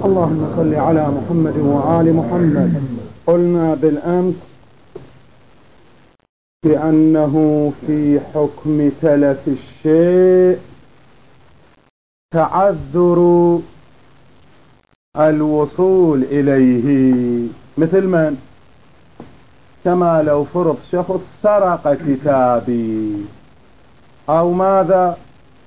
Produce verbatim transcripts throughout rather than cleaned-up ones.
اللهم صل على محمد وآل محمد. قلنا بالأمس بأنه في حكم تلف الشيء تعذر الوصول إليه، مثل من؟ كما لو فرض شخص سرق كتابي، أو ماذا؟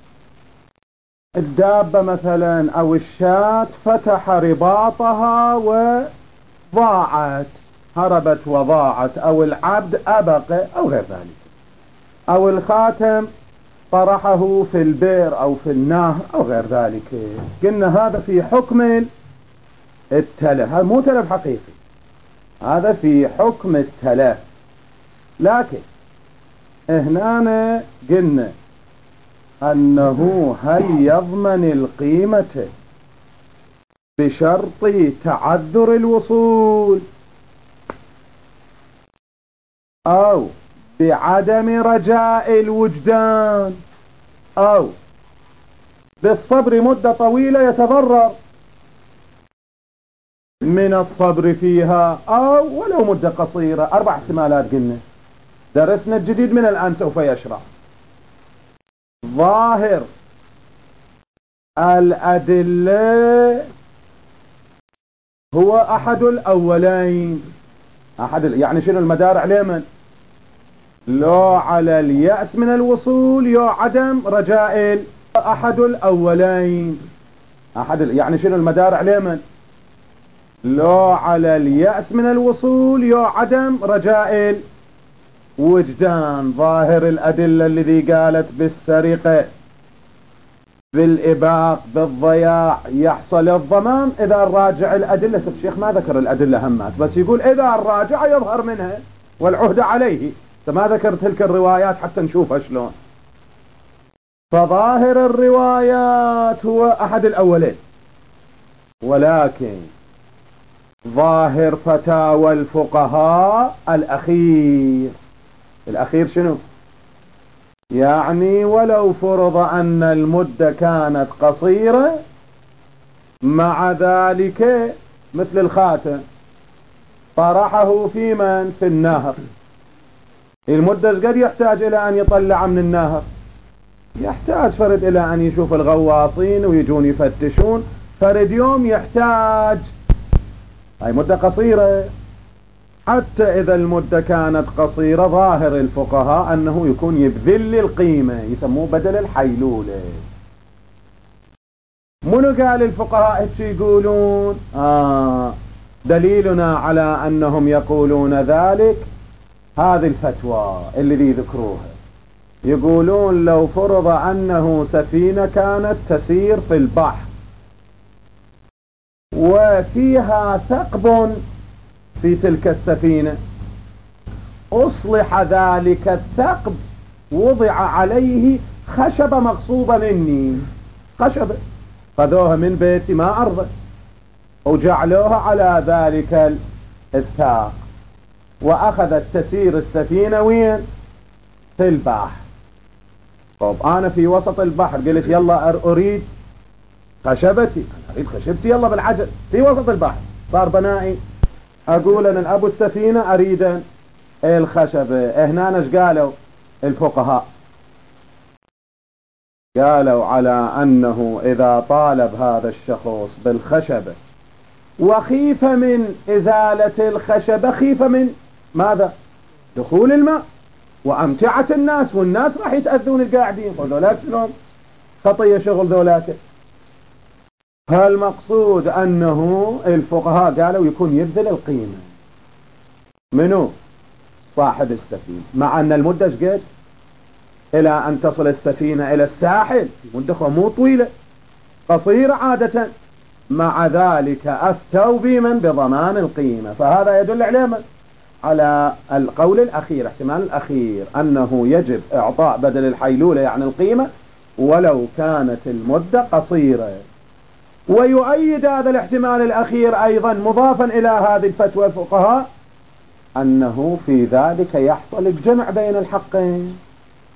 الدابة مثلا أو الشاة فتح رباطها وضاعت، هربت وضاعت، أو العبد أبق أو غير ذلك، أو الخاتم طرحه في البئر أو في النهر أو غير ذلك. قلنا هذا في حكم التلف، هذا مو تلف حقيقي، هذا في حكم التلف. لكن هنا قلنا أنه هل يضمن القيمة بشرط تعذر الوصول أو بعدم رجاء الوجدان أو بالصبر مدة طويلة يتضرر من الصبر فيها، أو ولو مدة قصيرة. أربع احتمالات قلنا، درسنا الجديد من الآن سوف يشرح. ظاهر الأدلة هو أحد الأولين، أحد ال... يعني شنو المدار عليه؟ من لو على اليأس من الوصول يو عدم رجاء ال... أحد الأولين، أحد ال... يعني شنو المدار عليه؟ من لو على اليأس من الوصول يو عدم رجاء الوجدان. ظاهر الأدلة الذي قالت بالسرقة، بالإباق، بالضياع يحصل الضمان إذا الراجع الأدلة. الشيخ ما ذكر الأدلة همات، بس يقول إذا الراجع يظهر منها والعهد عليه، فما ذكر تلك الروايات حتى نشوفها شلون. فظاهر الروايات هو أحد الأولين، ولكن ظاهر فتاوى الفقهاء الأخير. الأخير شنو؟ يعني ولو فرض أن المدة كانت قصيرة، مع ذلك مثل الخاتم طرحه في من؟ في النهر. المدة قد يحتاج إلى أن يطلع من النهر، يحتاج فرد إلى أن يشوف الغواصين ويجون يفتشون، فرد يوم يحتاج، هاي مدة قصيرة. حتى إذا المدة كانت قصيرة ظاهر الفقهاء أنه يكون يبذل القيمة، يسموه بدل الحيلولة. منو قال الفقهاء ايش يقولون؟ آه دليلنا على أنهم يقولون ذلك هذه الفتوى الذي ذكروها. يقولون لو فرض أنه سفينة كانت تسير في البحر وفيها ثقب في تلك السفينة، أصلح ذلك الثقب، وضع عليه خشبة مغصوبة مني، خشبة خذوها من بيتي ما أرضى وجعلوها على ذلك الثاق، وأخذت تسير السفينة وين؟ في البحر. طب أنا في وسط البحر قلت يلا أريد خشبتي، أريد خشبتي يلا بالعجل في وسط البحر، صار بنائي، أقول أنا الأبو السفينة أريد الخشبة. هنا ايش قالوا الفقهاء؟ قالوا على أنه إذا طالب هذا الشخص بالخشبة وخيف من إزالة الخشبة، خيف من ماذا؟ دخول الماء وأمتعة الناس، والناس راح يتأذون القاعدين، وذولاك شلون خطية شغل ذولاك. فالمقصود أنه الفقهاء قالوا يكون يبذل القيمة منو؟ صاحب السفينة، مع أن المدة قد إلى أن تصل السفينة إلى الساحل مدة مو طويلة، قصيرة عادة، مع ذلك أفتوا بمن؟ بضمان القيمة. فهذا يدل على من؟ على القول الأخير، احتمال الأخير، أنه يجب إعطاء بدل الحيلولة يعني القيمة ولو كانت المدة قصيرة. ويؤيد هذا الاحتمال الأخير أيضا مضافا إلى هذه الفتوى الفقهاء أنه في ذلك يحصل الجمع بين الحقين،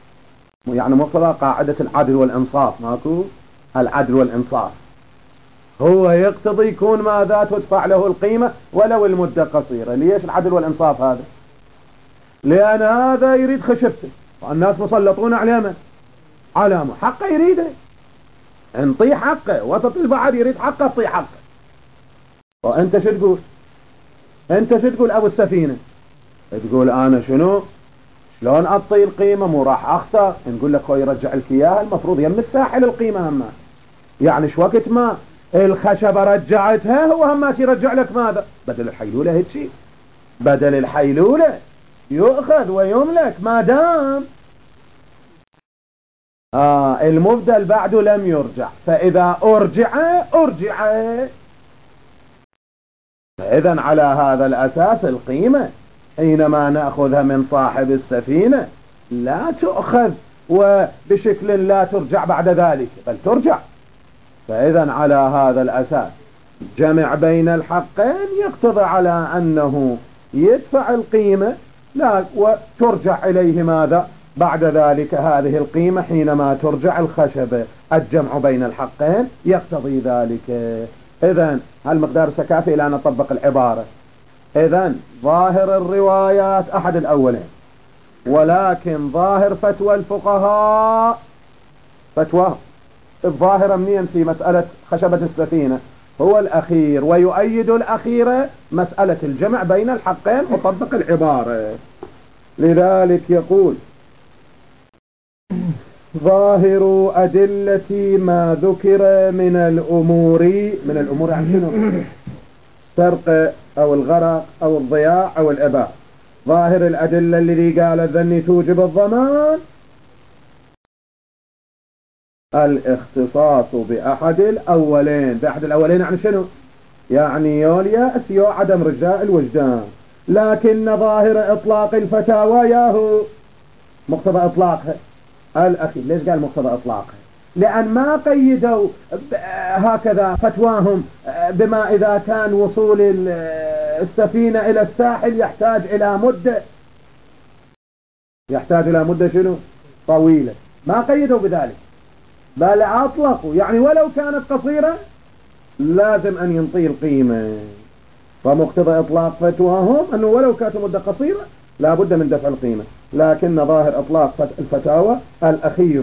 يعني مقتضى قاعدة العدل والإنصاف، ماكو العدل والإنصاف. هو يقتضي يكون ماذا تدفع له القيمة ولو المدة قصيرة. ليش العدل والإنصاف هذا؟ لأن هذا يريد خشبته والناس مسلطون عليه من علامه حقه يريده، انطي حقه. وسط البحر يريد حقه اعطي حقه. وانت شو تقول؟ انت شو تقول ابو السفينة؟ تقول انا شنو شلون اعطي القيمة مو راح اخسر. نقول لك هو يرجع لك اياها المفروض يم الساحل القيمة هما، يعني شو وقت ما الخشبة رجعتها هو هما يرجع لك ماذا بدل الحيلولة. هيك شيء بدل الحيلولة يؤخذ ويملك ما دام آه المبدل بعده لم يرجع. فإذا أرجع أرجع فإذا على هذا الأساس القيمة حينما نأخذها من صاحب السفينة لا تؤخذ وبشكل لا ترجع بعد ذلك بل ترجع. فإذا على هذا الأساس جمع بين الحقين يقتضي على أنه يدفع القيمة لا وترجع إليه ماذا بعد ذلك هذه القيمة حينما ترجع الخشبة. الجمع بين الحقين يقتضي ذلك. إذن هالمقدار سكافي إلى أن نطبق العبارة. إذن ظاهر الروايات أحد الأولين، ولكن ظاهر فتوى الفقهاء فتوى الظاهرة منين في مسألة خشبة السفينة هو الأخير، ويؤيد الأخير مسألة الجمع بين الحقين وطبق العبارة. لذلك يقول ظاهر أدلة ما ذكر من الأمور من الأمور عن شنو؟ السرقة أو الغرق أو الضياع أو الإباء. ظاهر الأدلة الذي قال الذني توجب الضمان الاختصاص بأحد الأولين. بأحد الأولين عن شنو؟ يعني يو اليأس يو عدم رجاء الوجدان. لكن ظاهر إطلاق الفتاوى ياهو مقتضى إطلاقها الأخير. ليش قال مقتضى إطلاقها؟ لأن ما قيدوا هكذا فتواهم بما إذا كان وصول السفينة إلى الساحل يحتاج إلى مدة يحتاج إلى مدة شنو؟ طويلة. ما قيدوا بذلك بل أطلقوا يعني ولو كانت قصيرة لازم أن ينطي القيمة. فمقتضى إطلاق فتواهم أنه ولو كانت مدة قصيرة لا بد من دفع القيمة. لكن ظاهر إطلاق الفتاوى الأخير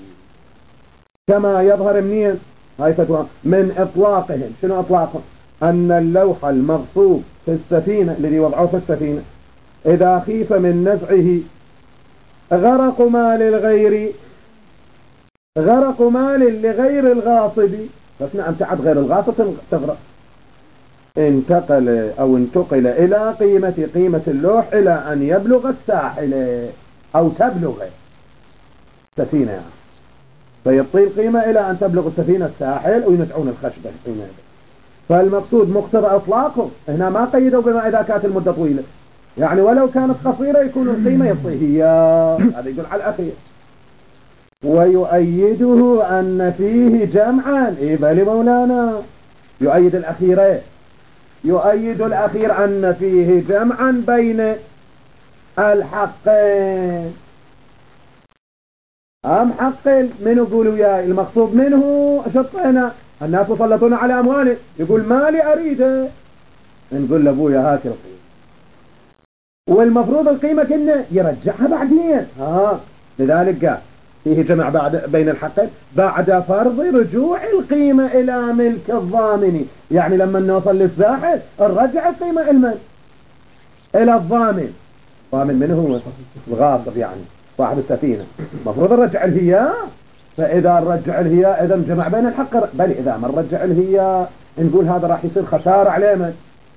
كما يظهر منين هاي فتوى من إطلاقهم. شنو إطلاقهم؟ أن اللوح المغصوب في السفينة الذي وضعوه في السفينة إذا خيف من نزعه غرق مال الغير غرق مال لغير الغاصب فسنا أن تعد غير الغاصب تغرق. انتقل أو انتقل إلى قيمة قيمة اللوح إلى أن يبلغ الساحل أو تبلغ سفينة يعني. فيبطي القيمة إلى أن تبلغ السفينة الساحل وينزعون الخشبة القيمة. فالمقصود مقتضى إطلاقه هنا ما قيدوا بما إذا كانت المدة طويلة يعني ولو كانت قصيرة يكون القيمة يبطي هي. هذا يدل على الأخير. ويؤيده أن فيه جمعا إيه بالي مولانا يؤيد الأخيرين يؤيد الأخير أن فيه جمعا بين الحقين. أم حق من يقولوا يا المقصود منه شطينا الناس مسلطون على أمواله يقول مالي أريده نقول لأبويا هات القيمة والمفروض القيمة كنا يرجعها بعدين. ها لذلك قال فيه جمع بعد بين الحقين بعد فرض رجوع القيمة إلى ملك الضامن. يعني لما نوصل للساحل نرجع القيمة إلى إلى الضامن. ضامن من هو؟ الغاصب يعني صاحب السفينة. مفروض نرجع الهياء. فإذا نرجع الهياء إذا جمع بين الحق بل إذا ما نرجع الهياء نقول هذا راح يصير خسارة عليه من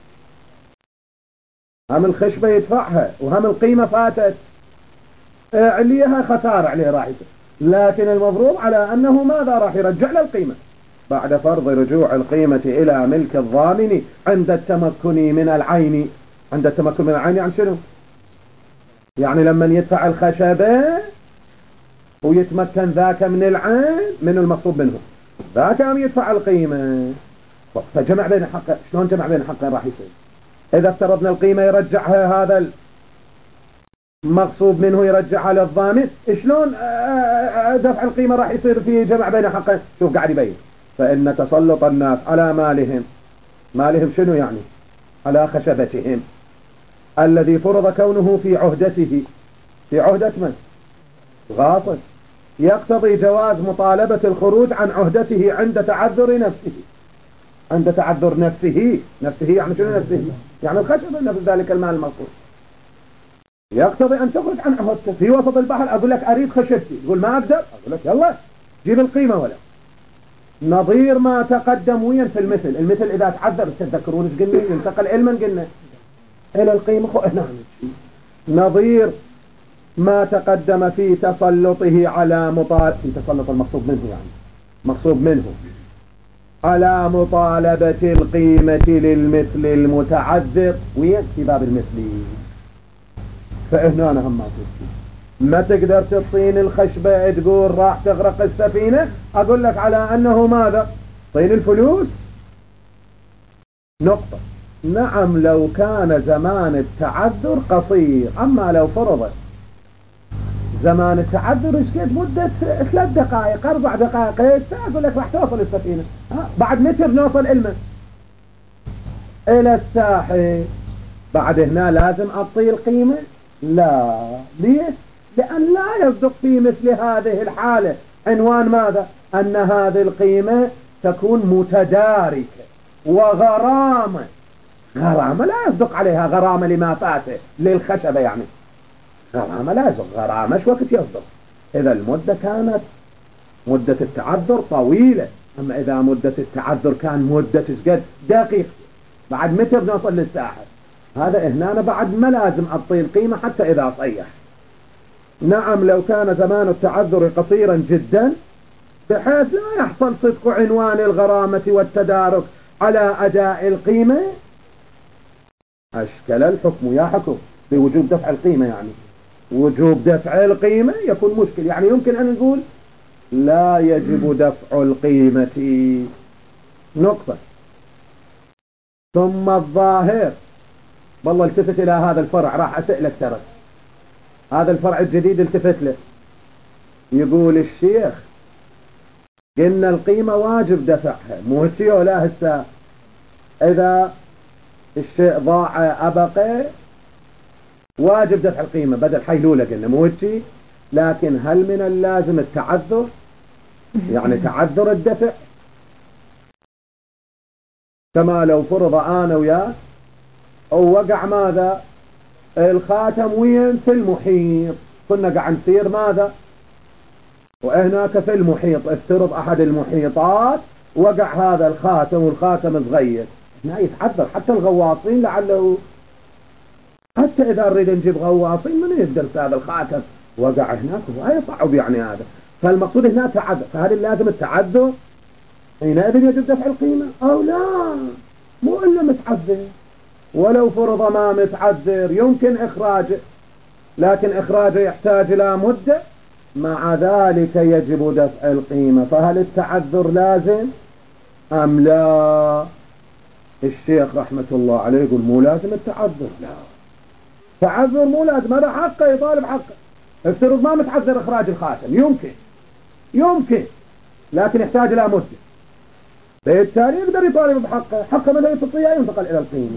هم الخشبة يدفعها وهم القيمة فاتت عليها خسارة عليه راح يصير. لكن المفروض على أنه ماذا راح يرجع له القيمة بعد فرض رجوع القيمة إلى ملك الضامن عند التمكن من العين. عند التمكن من العين يعني شنو؟ يعني لما يدفع الخشبة ويتمكن ذاك من العين من المقصود منه ذاك أم يدفع القيمة. فجمع بين الحقين. شلون جمع بين الحقين راح يصير؟ إذا افترضنا القيمة يرجعها هذا المقصود منه يرجعها للضامن شلون دفع القيمة راح يصير في جمع بين الحقين؟ شوف قاعد يبين فإن تسلط الناس على مالهم، مالهم شنو يعني؟ على خشبتهم الذي فرض كونه في عهدته، في عهدة من؟ غاصب، يقتضي جواز مطالبة الخروج عن عهدته عند تعذر نفسه. عند تعذر نفسه، نفسه يعني شنو نفسه؟ يعني الخشبة نفس ذلك المال المقصود، يقتضي أن تخرج عن عهدته. في وسط البحر أقول لك أريد خشبتي، تقول ما أقدر، أقول لك يلا جيب القيمة. ولا نظير ما تقدم وين في المثل. المثل إذا تعذر تذكرون ايش قلنا؟ ينتقل علما قلنا إلى القيمة. خو هنا نظير ما تقدم في تسلطه على مطالبة، في تسلط المقصود منه يعني مقصود منه على مطالبة القيمة للمثل المتعذر وين في باب المثلي. فهنا أنا هم ما تبكي، ما تقدر تطين الخشبة تقول راح تغرق السفينة، أقول لك على أنه ماذا؟ طين الفلوس. نقطة. نعم لو كان زمان التعذر قصير، أما لو فرضت زمان التعذر ايش قد مدة ثلاث دقائق أربع دقائق أقول لك راح توصل السفينة. بعد متر نوصل إلمن إلى الساحل، بعد هنا لازم أعطي القيمة؟ لا. ليش؟ لأن لا يصدق في مثل هذه الحالة عنوان ماذا؟ أن هذه القيمة تكون متداركة وغرامة. غرامة لا يصدق عليها غرامة لما فاته للخشبة يعني، غرامة لا يصدق، غرامة شو وقت يصدق؟ إذا المدة كانت مدة التعذر طويلة. أما إذا مدة التعذر كان مدة قد دقيقة، بعد متى بنوصل للساحل؟ هذا هنا أنا بعد ما لازم أعطي القيمة حتى إذا صيح. نعم لو كان زمان التعذر قصيرا جدا بحيث لا يحصل صدق عنوان الغرامة والتدارك على أداء القيمة، أشكل الحكم يا حكم بوجوب دفع القيمة. يعني وجوب دفع القيمة يكون مشكل، يعني يمكن أن نقول لا يجب دفع القيمة. نقطة. ثم الظاهر، والله التفت إلى هذا الفرع، راح أسألك ترى هذا الفرع الجديد التفت له، يقول الشيخ قلنا القيمة واجب دفعها، مو هسي ولا هسه إذا الشيء ضاع أبقى واجب دفع القيمة بدل حيلولة قلنا مو هسي. لكن هل من اللازم التعذر؟ يعني تعذر الدفع، كما لو فرض أنا وياه أو وقع ماذا الخاتم وين في المحيط، كنا قاعد نسير ماذا وهناك في المحيط، افترض أحد المحيطات وقع هذا الخاتم والخاتم صغير، هنا يتعذر حتى الغواصين، لعله حتى إذا نريد نجيب غواصين من يقدر هذا الخاتم وقع هناك وهي صعب يعني هذا. فالمقصود هنا تعذر، فهل لازم التعذر حينئذ يجب دفع القيمة أو لا؟ مو إلا متعذر، ولو فرض ما متعذر يمكن إخراجه، لكن إخراجه يحتاج إلى مدة، مع ذلك يجب دفع القيمة. فهل التعذر لازم أم لا؟ الشيخ رحمة الله عليه يقول مو لازم التعذر، لا تعذر مو لازم، هذا حقه يطالب حقه. افترض ما متعذر إخراج الخاتم، يمكن يمكن لكن يحتاج إلى مدة، بالتالي يقدر يطالب بحقه، حقه مثلا يستطيع ينتقل إلى القيمة.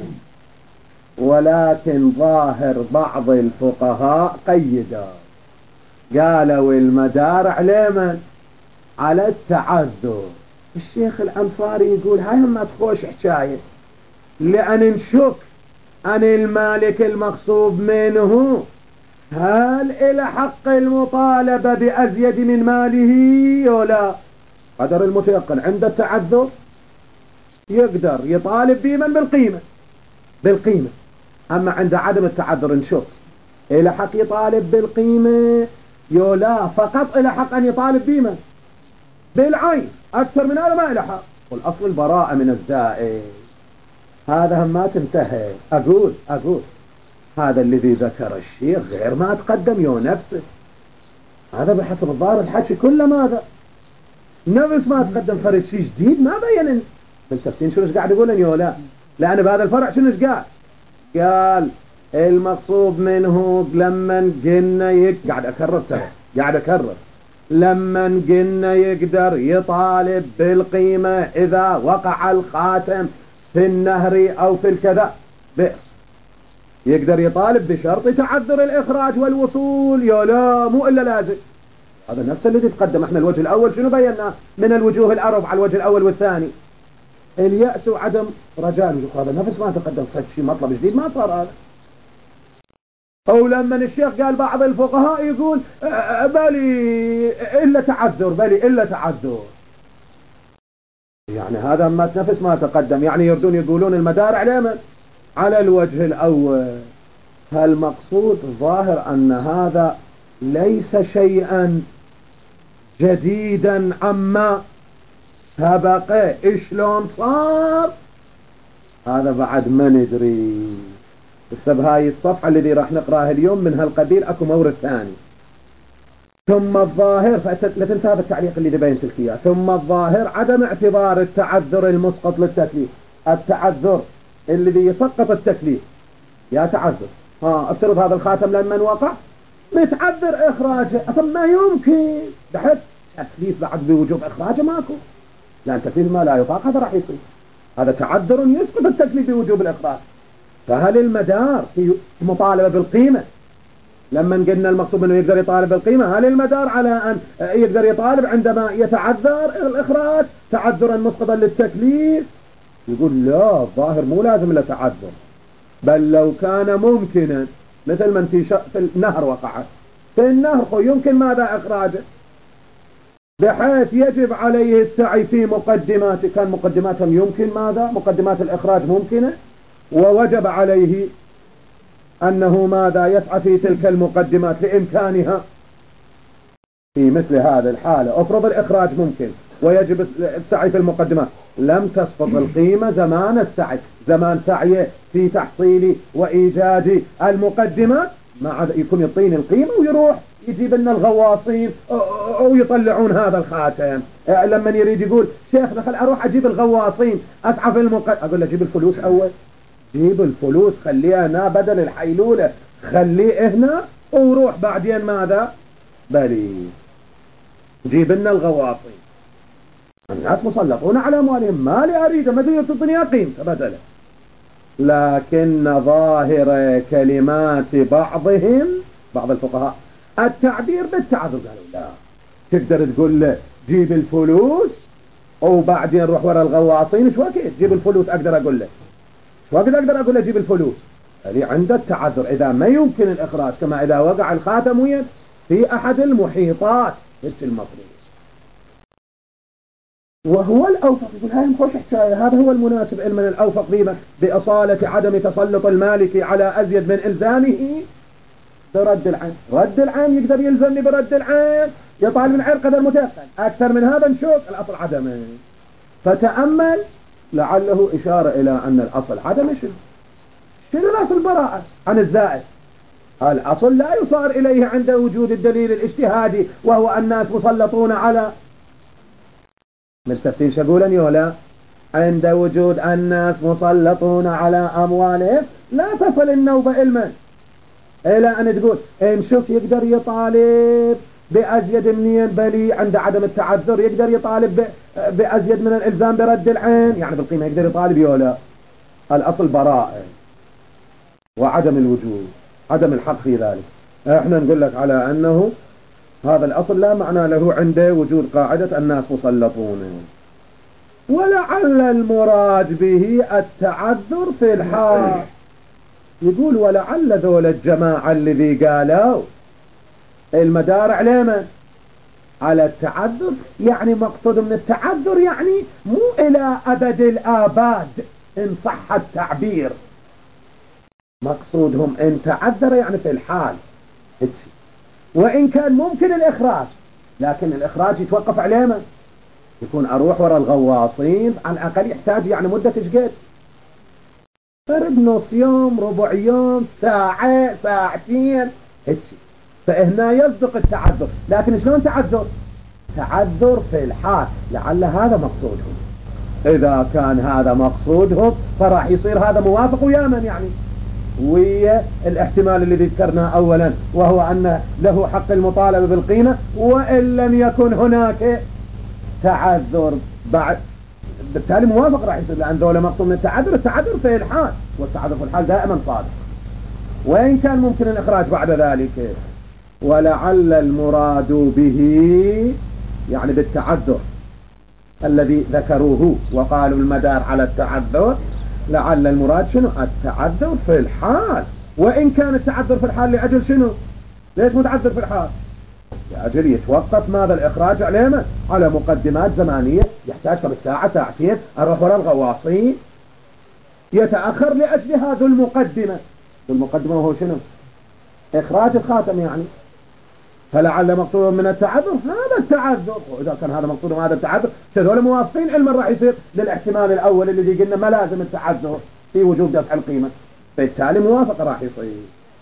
ولكن ظاهر بعض الفقهاء قيدا، قالوا المدار على من؟ على التعذر. الشيخ الأنصاري يقول هاي هم ما تخوش حكاية، لأن نشك أن المالك المغصوب منه هل إلى حق المطالبة بأزيد من ماله ولا؟ قدر المتيقن عند التعذر يقدر يطالب بمن بالقيمة بالقيمة، أما عند عدم التعذر نشوف إلى حق يطالب بالقيمة يولا، فقط إلى حق أن يطالب بمن بالعين، أكثر من هذا ما إلى حق. والأصل البراءة من الزائد. هذا هم ما تنتهي. أقول أقول هذا الذي ذكر الشيخ غير ما تقدم يو نفسه، هذا بحسب الظاهر الحكي كله ماذا نفس ما تقدم، فرد شيء جديد ما بين بالتفسير شنو قاعد يقول يو لا، لأن بهذا الفرع شنو قال؟ قال المقصود منه لما قلنا يك، قاعد أكرر ترى قاعد أكرر لما قلنا يقدر يطالب بالقيمة إذا وقع الخاتم في النهر أو في الكذا بئر، يقدر يطالب بشرط تعذر الإخراج والوصول، يا لا مو إلا لازم. هذا نفس اللي تقدم. احنا الوجه الأول شنو بينا من الوجوه الأربعة، الوجه الأول والثاني اليأس وعدم رجاء. هذا نفس ما تقدم، صار شيء مطلب جديد ما صار هذا. أو لما الشيخ قال بعض الفقهاء يقول بلي إلا تعذر، بلي إلا تعذر، يعني هذا ما تنفس ما تقدم. يعني يردون يقولون المدار على من؟ على الوجه الأول. فالمقصود ظاهر أن هذا ليس شيئا جديدا عما سبق. إشلون صار هذا بعد ما ندري. بس هاي الصفحة الذي راح نقرأها اليوم من هالقبيل أكو مورد ثاني. ثم الظاهر، لا تنسى هذا التعليق اللي بينت لك اياه. ثم الظاهر عدم اعتبار التعذر المسقط للتكليف. التعذر الذي يسقط التكليف، يا تعذر ها افترض هذا الخاتم لما وقع متعذر اخراجه، اصلا ما يمكن بحث تكليف بعد بوجوب اخراجه ماكو، لان تكليف ما لا يطاق هذا راح يصير. هذا تعذر يسقط التكليف بوجوب الاخراج. فهل المدار في مطالبة بالقيمة؟ لما قلنا المقصود انه يقدر يطالب بالقيمة، هل المدار على ان يقدر يطالب عندما يتعذر الاخراج تعذرا مسقطا للتكليف؟ يقول لا، الظاهر مو لازم له تعذر، بل لو كان ممكنا مثل من في, ش... في النهر وقعت في النهر يمكن ماذا اخراجه، بحيث يجب عليه السعي في مقدماته، كان مقدماتهم يمكن ماذا مقدمات الاخراج ممكنة، ووجب عليه أنه ماذا يسعى في تلك المقدمات لإمكانها. في مثل هذا الحالة أفرض الإخراج ممكن ويجب السعي في المقدمات، لم تسقط القيمة زمان السعي، زمان سعيه في تحصيل وإيجاد المقدمات، ما يكون يطين القيمة ويروح يجيب لنا الغواصين أو يطلعون هذا الخاتم. لما يريد يقول شيخ دخل أروح أجيب الغواصين أسعى في المقدمات، أقول له جيب الفلوس أول، جيب الفلوس خليها هنا بدل الحيلولة، خليه هنا وروح بعدين ماذا بلي جيب لنا الغواصين. الناس مسلطون على أموالهم، ما لي أريد ما تريد تطني قيمة بدله. لكن ظاهر كلمات بعضهم بعض الفقهاء التعبير بالتعذر، قالوا لا، تقدر تقول له جيب الفلوس وبعدين روح ورا الغواصين. شو وقت جيب الفلوس أقدر أقول له، وقت أقدر أقول أجيب الفلوس اللي عند التعذر إذا ما يمكن الإخراج، كما إذا وقع الخاتم وين في أحد المحيطات مثل المطلوب. وهو الأوفق، يقول هاي مخوش حكاية، هذا هو المناسب علما الأوفق بما بأصالة عدم تسلط المالك على أزيد من إلزامه برد العين. رد العين يقدر يلزمني برد العين، يطالب من عين قدر متيقن، أكثر من هذا نشوف الأصل عدمه. فتأمل لعله إشارة إلى أن الأصل عدم شنو؟ شنو الأصل؟ براءة عن الزائد. الأصل لا يصار إليه عند وجود الدليل الاجتهادي، وهو الناس مسلطون على مستفتين شقولا يولا، عند وجود الناس مسلطون على أموالهم لا تصل النوبة علما إلى أن تقول إن شوف يقدر يطالب بأزيد منين بلي عند عدم التعذر، يقدر يطالب بأزيد من الإلزام برد العين، يعني بالقيمة يقدر يطالب يولا. الأصل براءة وعدم الوجود، عدم الحق في ذلك. احنا نقول لك على أنه هذا الأصل لا معنى له عند وجود قاعدة الناس مسلطون. ولعل المراد به التعذر في الحال. يقول ولعل ذول الجماعة الذي قالوا المدار على من؟ على التعذر، يعني مقصود من التعذر يعني مو إلى أبد الآباد إن صح التعبير، مقصودهم إن تعذر يعني في الحال، وإن كان ممكن الإخراج، لكن الإخراج يتوقف عليه من؟ يكون أروح وراء الغواصين، على الأقل يحتاج يعني مدة تشقد فرد نص يوم، ربع يوم، ساعة، ساعتين هيك. فهنا يصدق التعذر، لكن شلون تعذر؟ تعذر في الحال، لعل هذا مقصودهم. إذا كان هذا مقصودهم فراح يصير هذا موافق ويا من يعني والاحتمال الذي ذكرناه أولا وهو أن له حق المطالبة بالقيمة، وإن لم يكن هناك تعذر بعد بالتالي موافق راح يصير، لأن ذولا مقصود من التعذر. التعذر في الحال، والتعذر في الحال دائما صادق، وإن كان ممكن الإخراج بعد ذلك. ولعل المراد به يعني بالتعذر الذي ذكروه وقالوا المدار على التعذر، لعل المراد شنو؟ التعذر في الحال. وإن كان التعذر في الحال لأجل شنو؟ ليش متعذر في الحال؟ لأجل يتوقف ماذا الإخراج عليه على مقدمات زمانية، يحتاج كم ساعة ساعتين أروح وراء الغواصين، يتأخر لأجل هذا المقدمة. المقدمة وهو شنو؟ إخراج الخاتم يعني. فلعل مقصود من التعذر هذا التعذر، وإذا كان هذا مقصود من هذا التعذر هذول موافقين علما راح يصير للاحتمال الأول الذي قلنا ما لازم التعذر في وجود دفع القيمة، بالتالي موافق راح يصير.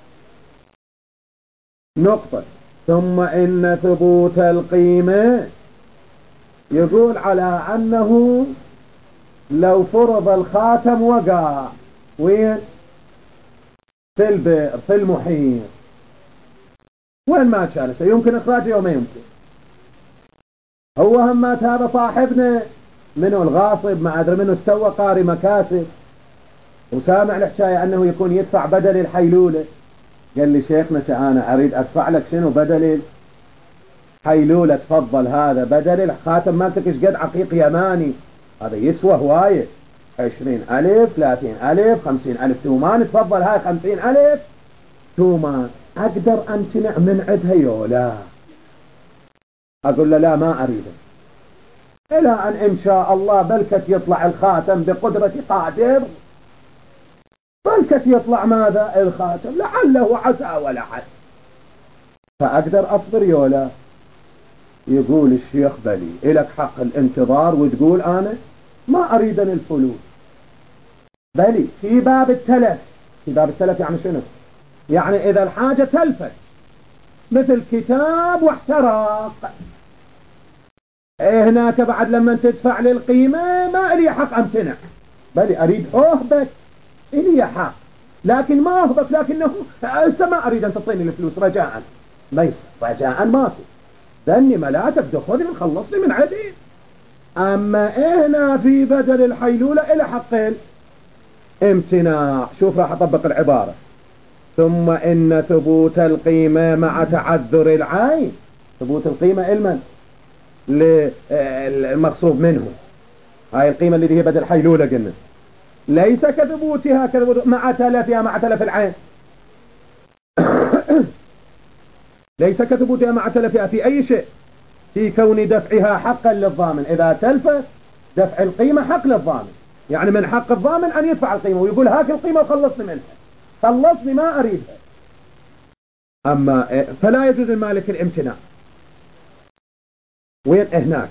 نقطة. ثم إن ثبوت القيمة يقول على أنه لو فرض الخاتم وقع وين؟ في البئر في المحيط، وين ما كان يمكن إخراجه وما يمكن. هو همات هذا صاحبنا منه الغاصب ما أدري منه استوى قاري مكاسب وسامع الحكاية أنه يكون يدفع بدل الحيلولة. قال لي شيخنا أنا أريد أدفع لك شنو بدل الحيلولة، تفضل هذا بدل الخاتم مالتك إيش قد عقيق يماني، هذا يسوى هواية عشرين ألف ثلاثين ألف خمسين ألف تومان، تفضل هاي خمسين ألف تومان، أقدر أمتنع من عدها يولا؟ أقول له لا ما أريده، إلى أن إن شاء الله بلكت يطلع الخاتم بقدرة قادر، بلكت يطلع ماذا الخاتم لعله عسى ولعل، فأقدر أصبر يولا؟ يقول الشيخ بلي إلك حق الانتظار وتقول أنا ما أريدني الفلوس. بلي في باب التلف. في باب التلف يعني شنو؟ يعني إذا الحاجة تلفت مثل كتاب واحترق، إيه هناك بعد لما تدفع للقيمة ما إلي حق أمتنع، بل أريد أهبك إلي حق، لكن ما أهبك، لكنه هسه ما أريد أن تعطيني الفلوس رجاء، ليس رجاء ماكو، ذني ملاتك دخلني خلصني من عدي. أما هنا في بدل الحيلولة إلى حقين امتناع. شوف راح أطبق العبارة. ثم إن ثبوت القيمة مع تعذر العين. ثبوت القيمة علما للمقصود منه هاي القيمة اللي هي بدل حيلولة قلنا، ليس كثبوتها كثبوت مع تلفها مع تلف العين ليس كثبوتها مع تلفها في أي شيء، في كون دفعها حقا للضامن. إذا تلفت دفع القيمة حق للضامن، يعني من حق الضامن أن يدفع القيمة ويقول هاك القيمة وخلصني منها، خلصني ما أريدها. أما فلا يجوز المالك الامتناع. وين هناك؟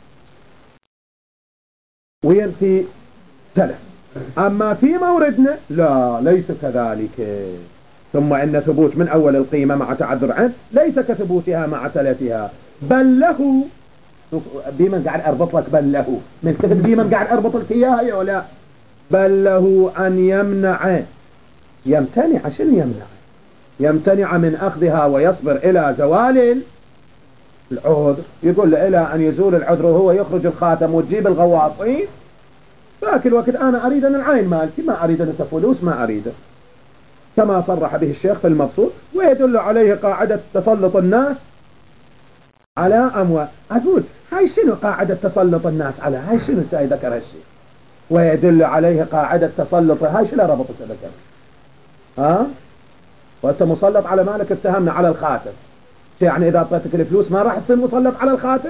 وين في تلف. أما في موردنا لا، ليس كذلك. ثم إن ثبوت من أول القيمة مع تعذر عين ليس كثبوتها مع تلفها، بل له بمن قاعد أربط لك، بل له ملتفت بمن قاعد أربط لك إياها يا ولا، بل له أن يمنع، يمتنع. شنو يمنع؟ يمتنع من أخذها ويصبر إلى زوال العذر. يقول له إلى أن يزول العذر وهو يخرج الخاتم وتجيب الغواصين، فاك الوقت أنا أريد أن العين مالتي، ما أريد أن فلوس، ما أريده، كما صرح به الشيخ في المبسوط. ويدل عليه قاعدة تسلط الناس على أموال. أقول هاي شنو قاعدة تسلط الناس على هاي شنو ساي ذكر هالشيء؟ ويدل عليه قاعدة تسلط هاي شنو ربط ذكر؟ ها؟ وأنت مسلط على مالك، اتهمنا على الخاتم، يعني إذا أعطيتك الفلوس ما راح تصير مسلط على الخاتم؟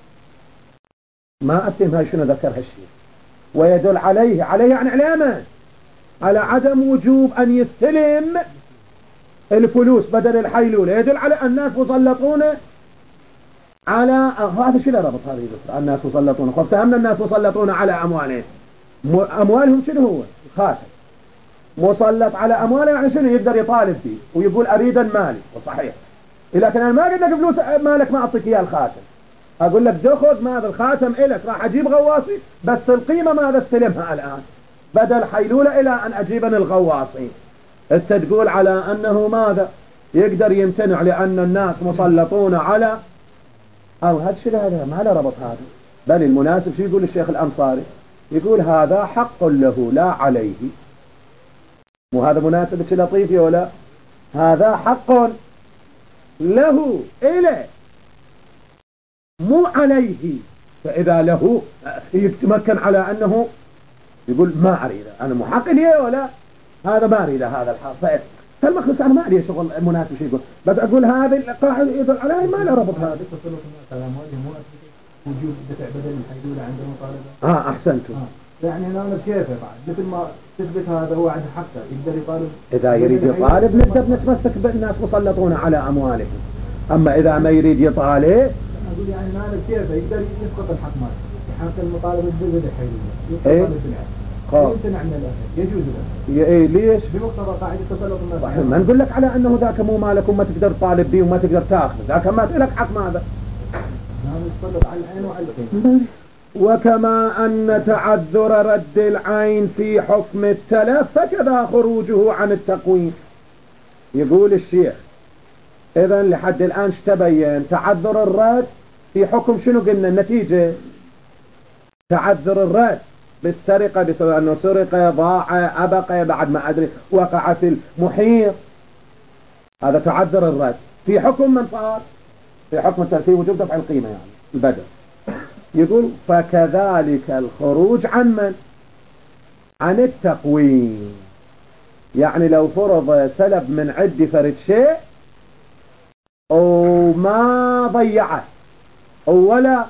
ما أتهم هاي شنو ذكر هالشيء. ويدل عليه، عليه يعني علامة على عدم وجوب أن يستلم الفلوس بدل الحيلولة. يدل على الناس مسلطون على هذا شنو ربط هذه الذكر؟ الناس مسلطون، فافتهمنا الناس مسلطون على أموالهم. أموالهم شنو هو؟ الخاتم. مسلط على أمواله يعني شنو؟ يقدر يطالب فيه ويقول أريد المالي، وصحيح. لكن أنا ما قلت لك فلوس مالك ما أعطيك إياه الخاتم، أقول لك دخل ماذا الخاتم إلك، راح أجيب غواصي بس القيمة ماذا استلمها الآن بدل حيلولة إلى أن أجيبني الغواصي. انت تقول على أنه ماذا يقدر يمتنع لأن الناس مسلطون على أو هذا الشيء هذا ما له ربط هذا. بل المناسب شو يقول الشيخ الأنصاري؟ يقول هذا حق له لا عليه. مو هذا مناسب شيء لطيف ولا هذا حق له إليه مو عليه. فإذا له يتمكن على أنه يقول ما أريد أنا محق لي ولا هذا ما أريد هذا الحق. فالمخلص أنا ما أريد شغل المناسب شيء يقول بس أقول هذا القاعدة يدل عليه ما له ربط هذا. وجود دفع بدل الحيلولة عند المطالبة. آه أحسنتم. آه. يعني أنا كيف بعد مثل ما تثبت هذا هو عنده حقه يقدر يطالب. إذا يريد يطالب نقدر نتمسك بالناس مسلطون على أموالهم. أما إذا ما يريد يطالب أقول يعني أنا كيف يقدر يسقط الحق ماله حق المطالبة بدل الحيلولة. إيه. يمتنع من الأخذ يجوز له. إيه ليش؟ بمقتضى قاعدة تسلط الناس. ما نقول لك على أنه ذاك مو مالك وما تقدر تطالب به وما تقدر تأخذ ذاك ما لك حق ماذا؟ على العين وعلى القيمة. وكما أن تعذر رد العين في حكم التلف فكذا خروجه عن التقويم. يقول الشيخ إذن لحد الآن تبين تعذر الرد في حكم شنو قلنا النتيجة تعذر الرد بالسرقة بسبب أنه سرق ضاع أبقى بعد ما أدري وقع في المحيط هذا تعذر الرد في حكم من صار في حكم الترتيب وجوب دفع القيمة يعني البدل. يقول فكذلك الخروج عن من عن التقويم. يعني لو فرض سلب من عد فرد شيء وما ضيعه ولا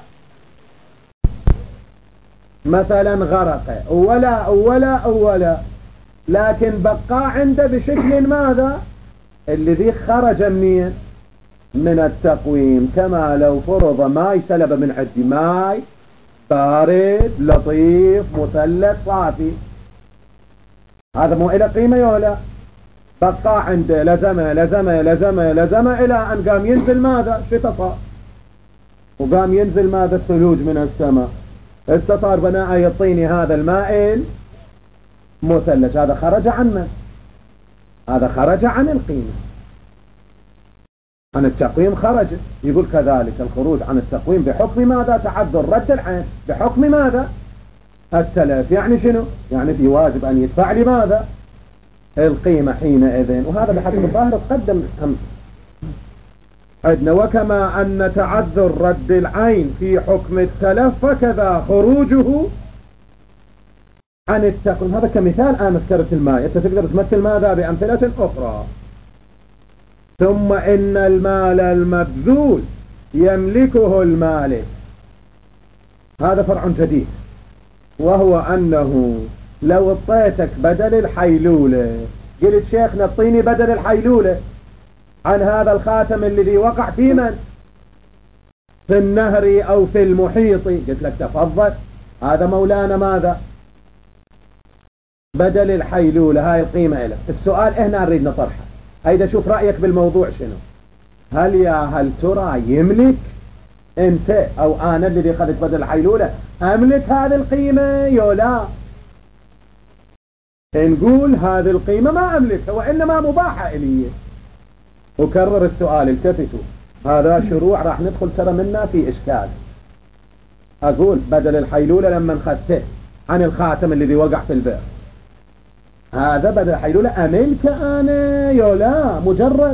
مثلا غرق ولا ولا ولا لكن بقى عنده بشكل ماذا الذي خرج منين من التقويم. كما لو فرض ماي سلب من عدي ماي بارد لطيف مثلث صافي هذا مو إلى قيمة ولا بقى عنده لزمه لزمه لزمه لزمه إلى أن قام ينزل ماذا شتى صار وقام ينزل ماذا الثلوج من السماء هسه صار بناء يعطيني هذا المائل مثلث. هذا خرج عن من هذا خرج عن القيمة عن التقويم خرج. يقول كذلك الخروج عن التقويم بحكم ماذا تعذر رد العين بحكم ماذا التلف. يعني شنو يعني في واجب أن يدفع لي ماذا القيمة حينئذ. وهذا بحسب الظاهر تقدم هم عندنا. وكما أن تعذر رد العين في حكم التلف فكذا خروجه عن التقويم. هذا كمثال أنا ذكرت الماء أنت تقدر تمثل ماذا بأمثلة أخرى. ثم إن المال المبذول يملكه المالك. هذا فرع جديد وهو أنه لو اعطيتك بدل الحيلولة قلت شيخنا اعطيني بدل الحيلولة عن هذا الخاتم الذي وقع في من في النهر أو في المحيط قلت لك تفضل هذا مولانا ماذا بدل الحيلولة هاي القيمة له. السؤال هنا نريد نطرحه هيدا شوف رأيك بالموضوع شنو. هل يا هل ترى يملك انت او انا الذي قد بدل الحيلولة املك هذه القيمة يولا؟ نقول هذه القيمة ما املكها وانما مباحة الي. وكرر السؤال التفتوا هذا شروع راح ندخل ترى منا في اشكال. اقول بدل الحيلولة لما انخذته عن الخاتم الذي وقع في البئر هذا بدل الحيلولة املك انا يولا؟ مجرد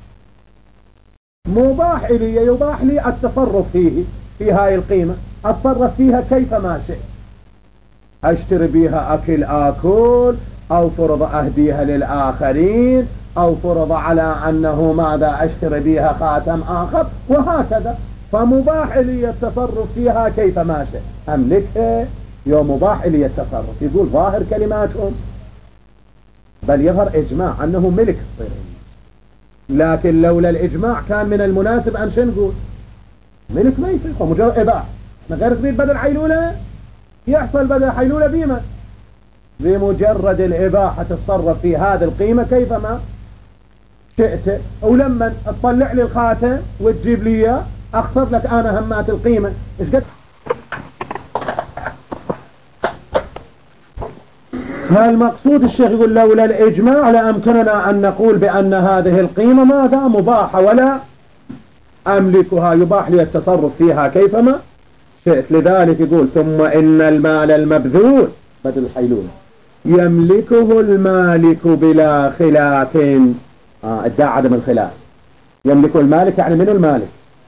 مباح لي يباح لي التصرف فيه في هاي القيمة اتصرف فيها كيف ما شئت اشتري بيها اكل اكل او فرض اهديها للاخرين او فرض على انه ماذا اشتري بيها خاتم اخر وهكذا. فمباح لي التصرف فيها كيف ما شئت املكها يوم مباح لي التصرف. يقول ظاهر كلماتهم بل يظهر اجماع انه ملك الصيرين. لكن لولا الإجماع كان من المناسب أن شنقول ملك ما يصير مجرد إباحة. غير تريد بدل حيلولة يحصل بدل حيلولة بما بمجرد الإباحة تتصرف في هذه القيمة كيفما شئت. ولما تطلع لي الخاتم وتجيب لي إياه أخسر لك أنا همات القيمة. إيش قد فالمقصود الشيخ يقول لولا الإجماع لأمكننا أن نقول بأن هذه القيمة ماذا مباحة ولا أملكها، يباح لي التصرف فيها كيفما شئت. لذلك يقول ثم إن المال المبذول بدل الحيلولة يملكه المالك بلا خلاف. آه ادعى عدم الخلاف. يملكه المالك يعني منه المالك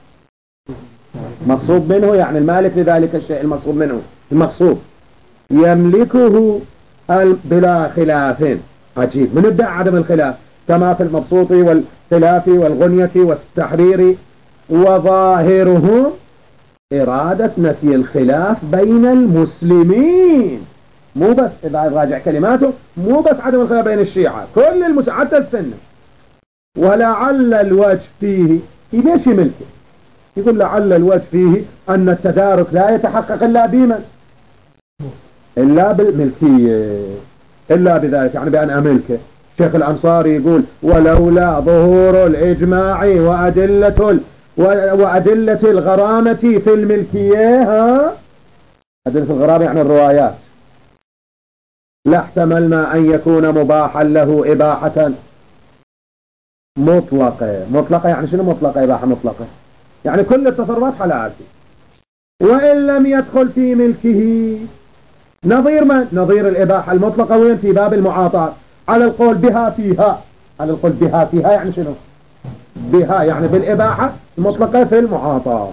مقصود منه يعني المالك لذلك الشيء المقصود منه المقصود يملكه بلا خلاف. عجيب، من ادعى عدم الخلاف كما في المبسوط والخلاف والغنية والتحرير. وظاهره إرادة نفي الخلاف بين المسلمين، مو بس إذا راجع كلماته مو بس عدم الخلاف بين الشيعة، كل المس... حتى السنة. ولعل الوجه فيه ليش يملكه؟ يقول لعل الوجه فيه أن التدارك لا يتحقق إلا بمن؟ إلا بالملكية، إلا بذلك يعني بأن أملكه. الشيخ الأنصاري يقول ولولا ظهور الإجماع وأدلة ال... وأدلة الغرامة في الملكية. ها؟ أدلة الغرامة يعني الروايات. لا احتملنا أن يكون مباحا له إباحة مطلقة. مطلقة يعني شنو مطلقة؟ إباحة مطلقة يعني كل التصرفات حلال، وإن لم يدخل في ملكه. نظير من؟ نظير الإباحة المطلقة وين؟ في باب المعاطاة على القول بها فيها. على القول بها فيها يعني شنو؟ بها يعني بالإباحة المطلقة في المعاطاة.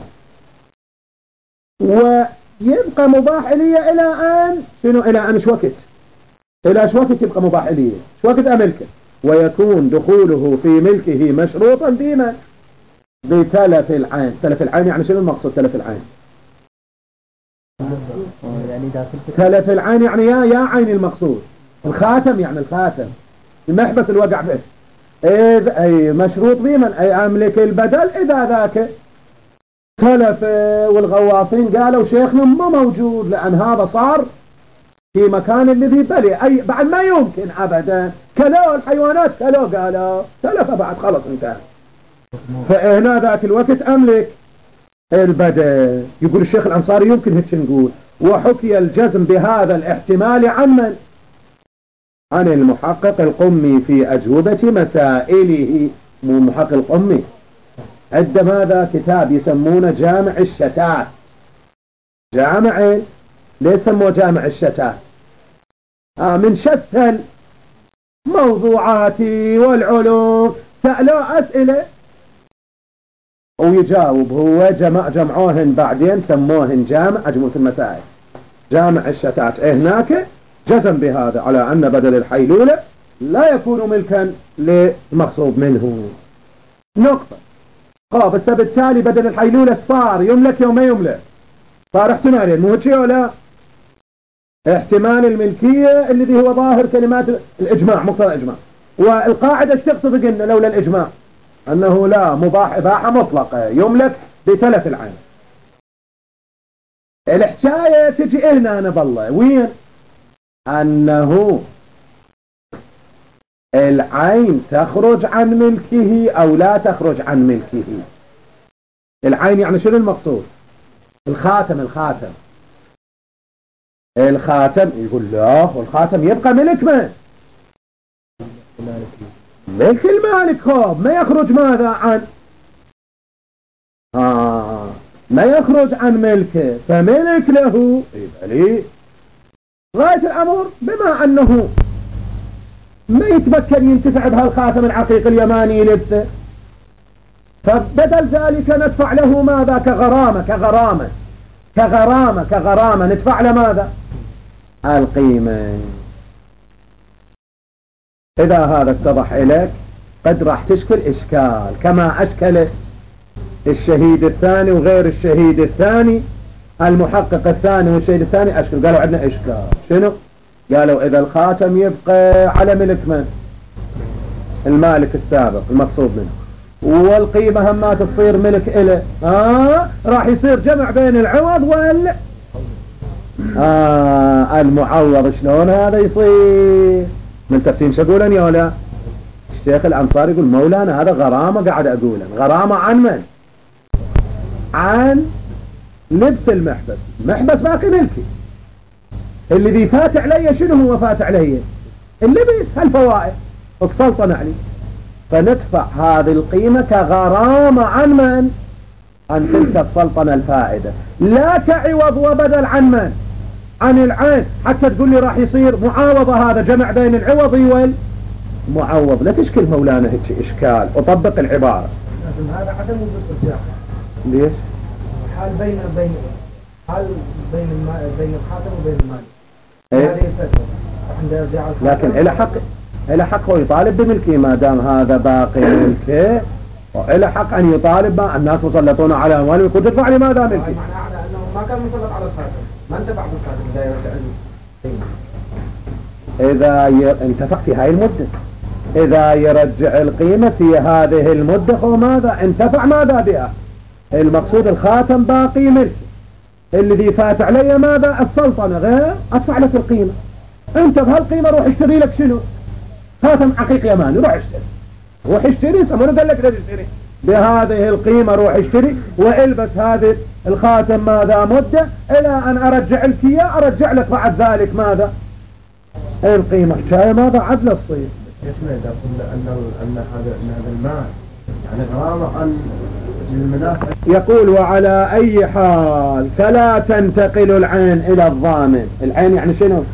ويبقى مباح لي إلى أن شنو؟ إلى أن شوكت إلى شوكت يبقى مباح لي شوكت أملكه. ويكون دخوله في ملكه مشروطا بما؟ بتلف العين. تلف العين يعني شنو المقصود تلف العين؟ تلف العين يعني يا يا عين المقصود. الخاتم يعني الخاتم المحبس الوقع به. إذا أي مشروط بمن؟ أي أملك البدل إذا ذاك تلف. والغواصين قالوا شيخنا ما موجود لأن هذا صار في مكان الذي بلي أي بعد ما يمكن أبدا. كلوا الحيوانات كلوا قالوا تلف بعد خلص انتهى. فهنا ذاك الوقت أملك البدل. يقول الشيخ الأنصاري يمكن هيك نقول. وحكي الجزم بهذا الاحتمال عن من؟ عن المحقق القمي في أجوبة مسائله. مو المحقق القمي عندما هذا كتاب يسمونه جامع الشتات. جامع ليس سموه جامع الشتات؟ آه من شتى الموضوعات والعلوم سألوا أسئلة ويجاوب هو. جمع جمعوهن بعدين سموهن جامع أجوبة المسائل جامع الشتات. هناك جزم بهذا على أن بدل الحيلولة لا يكون ملكا لمقصود منه. نقطة. قاب بالتالي بدل الحيلولة صار يملك يوم ما يملك. صار احتمالين مو هيك ولا؟ احتمال الملكية الذي هو ظاهر كلمات الإجماع مقتضى الإجماع. والقاعدة ايش تقصد قلنا لولا الإجماع؟ أنه لا مباح إباحة مطلقة يملك بتلف العين. الحكاية تجي هنا أنا بالله وين؟ أنه العين تخرج عن ملكه أو لا تخرج عن ملكه. العين يعني شنو المقصود؟ الخاتم. الخاتم الخاتم يقول لا والخاتم يبقى ملك من؟ ملك المالك. خوب ما يخرج ماذا عن آه ما يخرج عن ملكه فملك له. يبقى ليه غاية الأمر بما أنه ما يتمكن ينتفع بهالخاتم العقيق اليماني لبسه فبدل ذلك ندفع له ماذا؟ كغرامة كغرامة كغرامة كغرامة ندفع له ماذا؟ القيمة. إذا هذا اتضح إليك قد راح تشكل إشكال كما أشكل الشهيد الثاني وغير الشهيد الثاني. المحقق الثاني والشهيد الثاني أشكل. قالوا عندنا إشكال شنو؟ قالوا إذا الخاتم يبقى على ملك من؟ المالك السابق المقصود منه والقيمة هم ما تصير ملك إله. آه راح يصير جمع بين العوض وال آه المعوض. شلون هذا يصير؟ ملتفتين شو أقولن يا ولا؟ الشيخ الأنصاري يقول مولانا هذا غرامة قاعد أقولن. غرامة عن من؟ عن لبس المحبس. محبس باقي ملكي. الذي فات علي شنو هو فات علي؟ اللبس هالفوائد السلطنة عليه، فندفع هذه القيمة كغرامة عن من؟ عن تلك السلطنة الفائدة، لا كعوض وبدل عن من؟ عن العين، حتى تقول لي راح يصير معاوضة، هذا جمع بين العوض والمعوض. لا تشكل مولانا هيك إشكال، وطبق العبارة. لكن هذا عدم وجود إرجاع. ليش؟ حال بين بين حال بين الما... بين الخاتم وبين المال. إيه؟ هذه الفتوى عند إرجاع الخاتم. لكن إلى حق إلى حق هو يطالب بملكه ما دام هذا باقي ملكه، وإلى حق أن يطالب الناس مسلطون على أمواله ويقول تدفع لماذا ملكي. معنى على أنه ما كان مسلط على الخاتم، ما انتفع بالخاتم إذا يرجع القيمة. إذا ي... انتفع في هاي المدة، إذا يرجع القيمة في هذه المدة وماذا انتفع ماذا بها؟ المقصود الخاتم باقي ملك، الذي فات علي ماذا؟ السلطنة، غير أدفع لك القيمة. أنت بهالقيمة روح اشتري لك شنو؟ خاتم حقيقي يماني، روح اشتري، روح اشتري، سمونه قال لك لا تشتري بهذه القيمة، روح اشتري والبس هذه الخاتم ماذا مدة إلى أن أرجع لك إياه، أرجع لك بعد ذلك ماذا؟ القيمة. شاي ماذا عدل الصيف؟ يسمى إذا قلنا أن أن هذا أن هذا المال يعني غرامة عن المنافع. يقول وعلى أي حال فلا تنتقل العين إلى الضامن. العين يعني شنو؟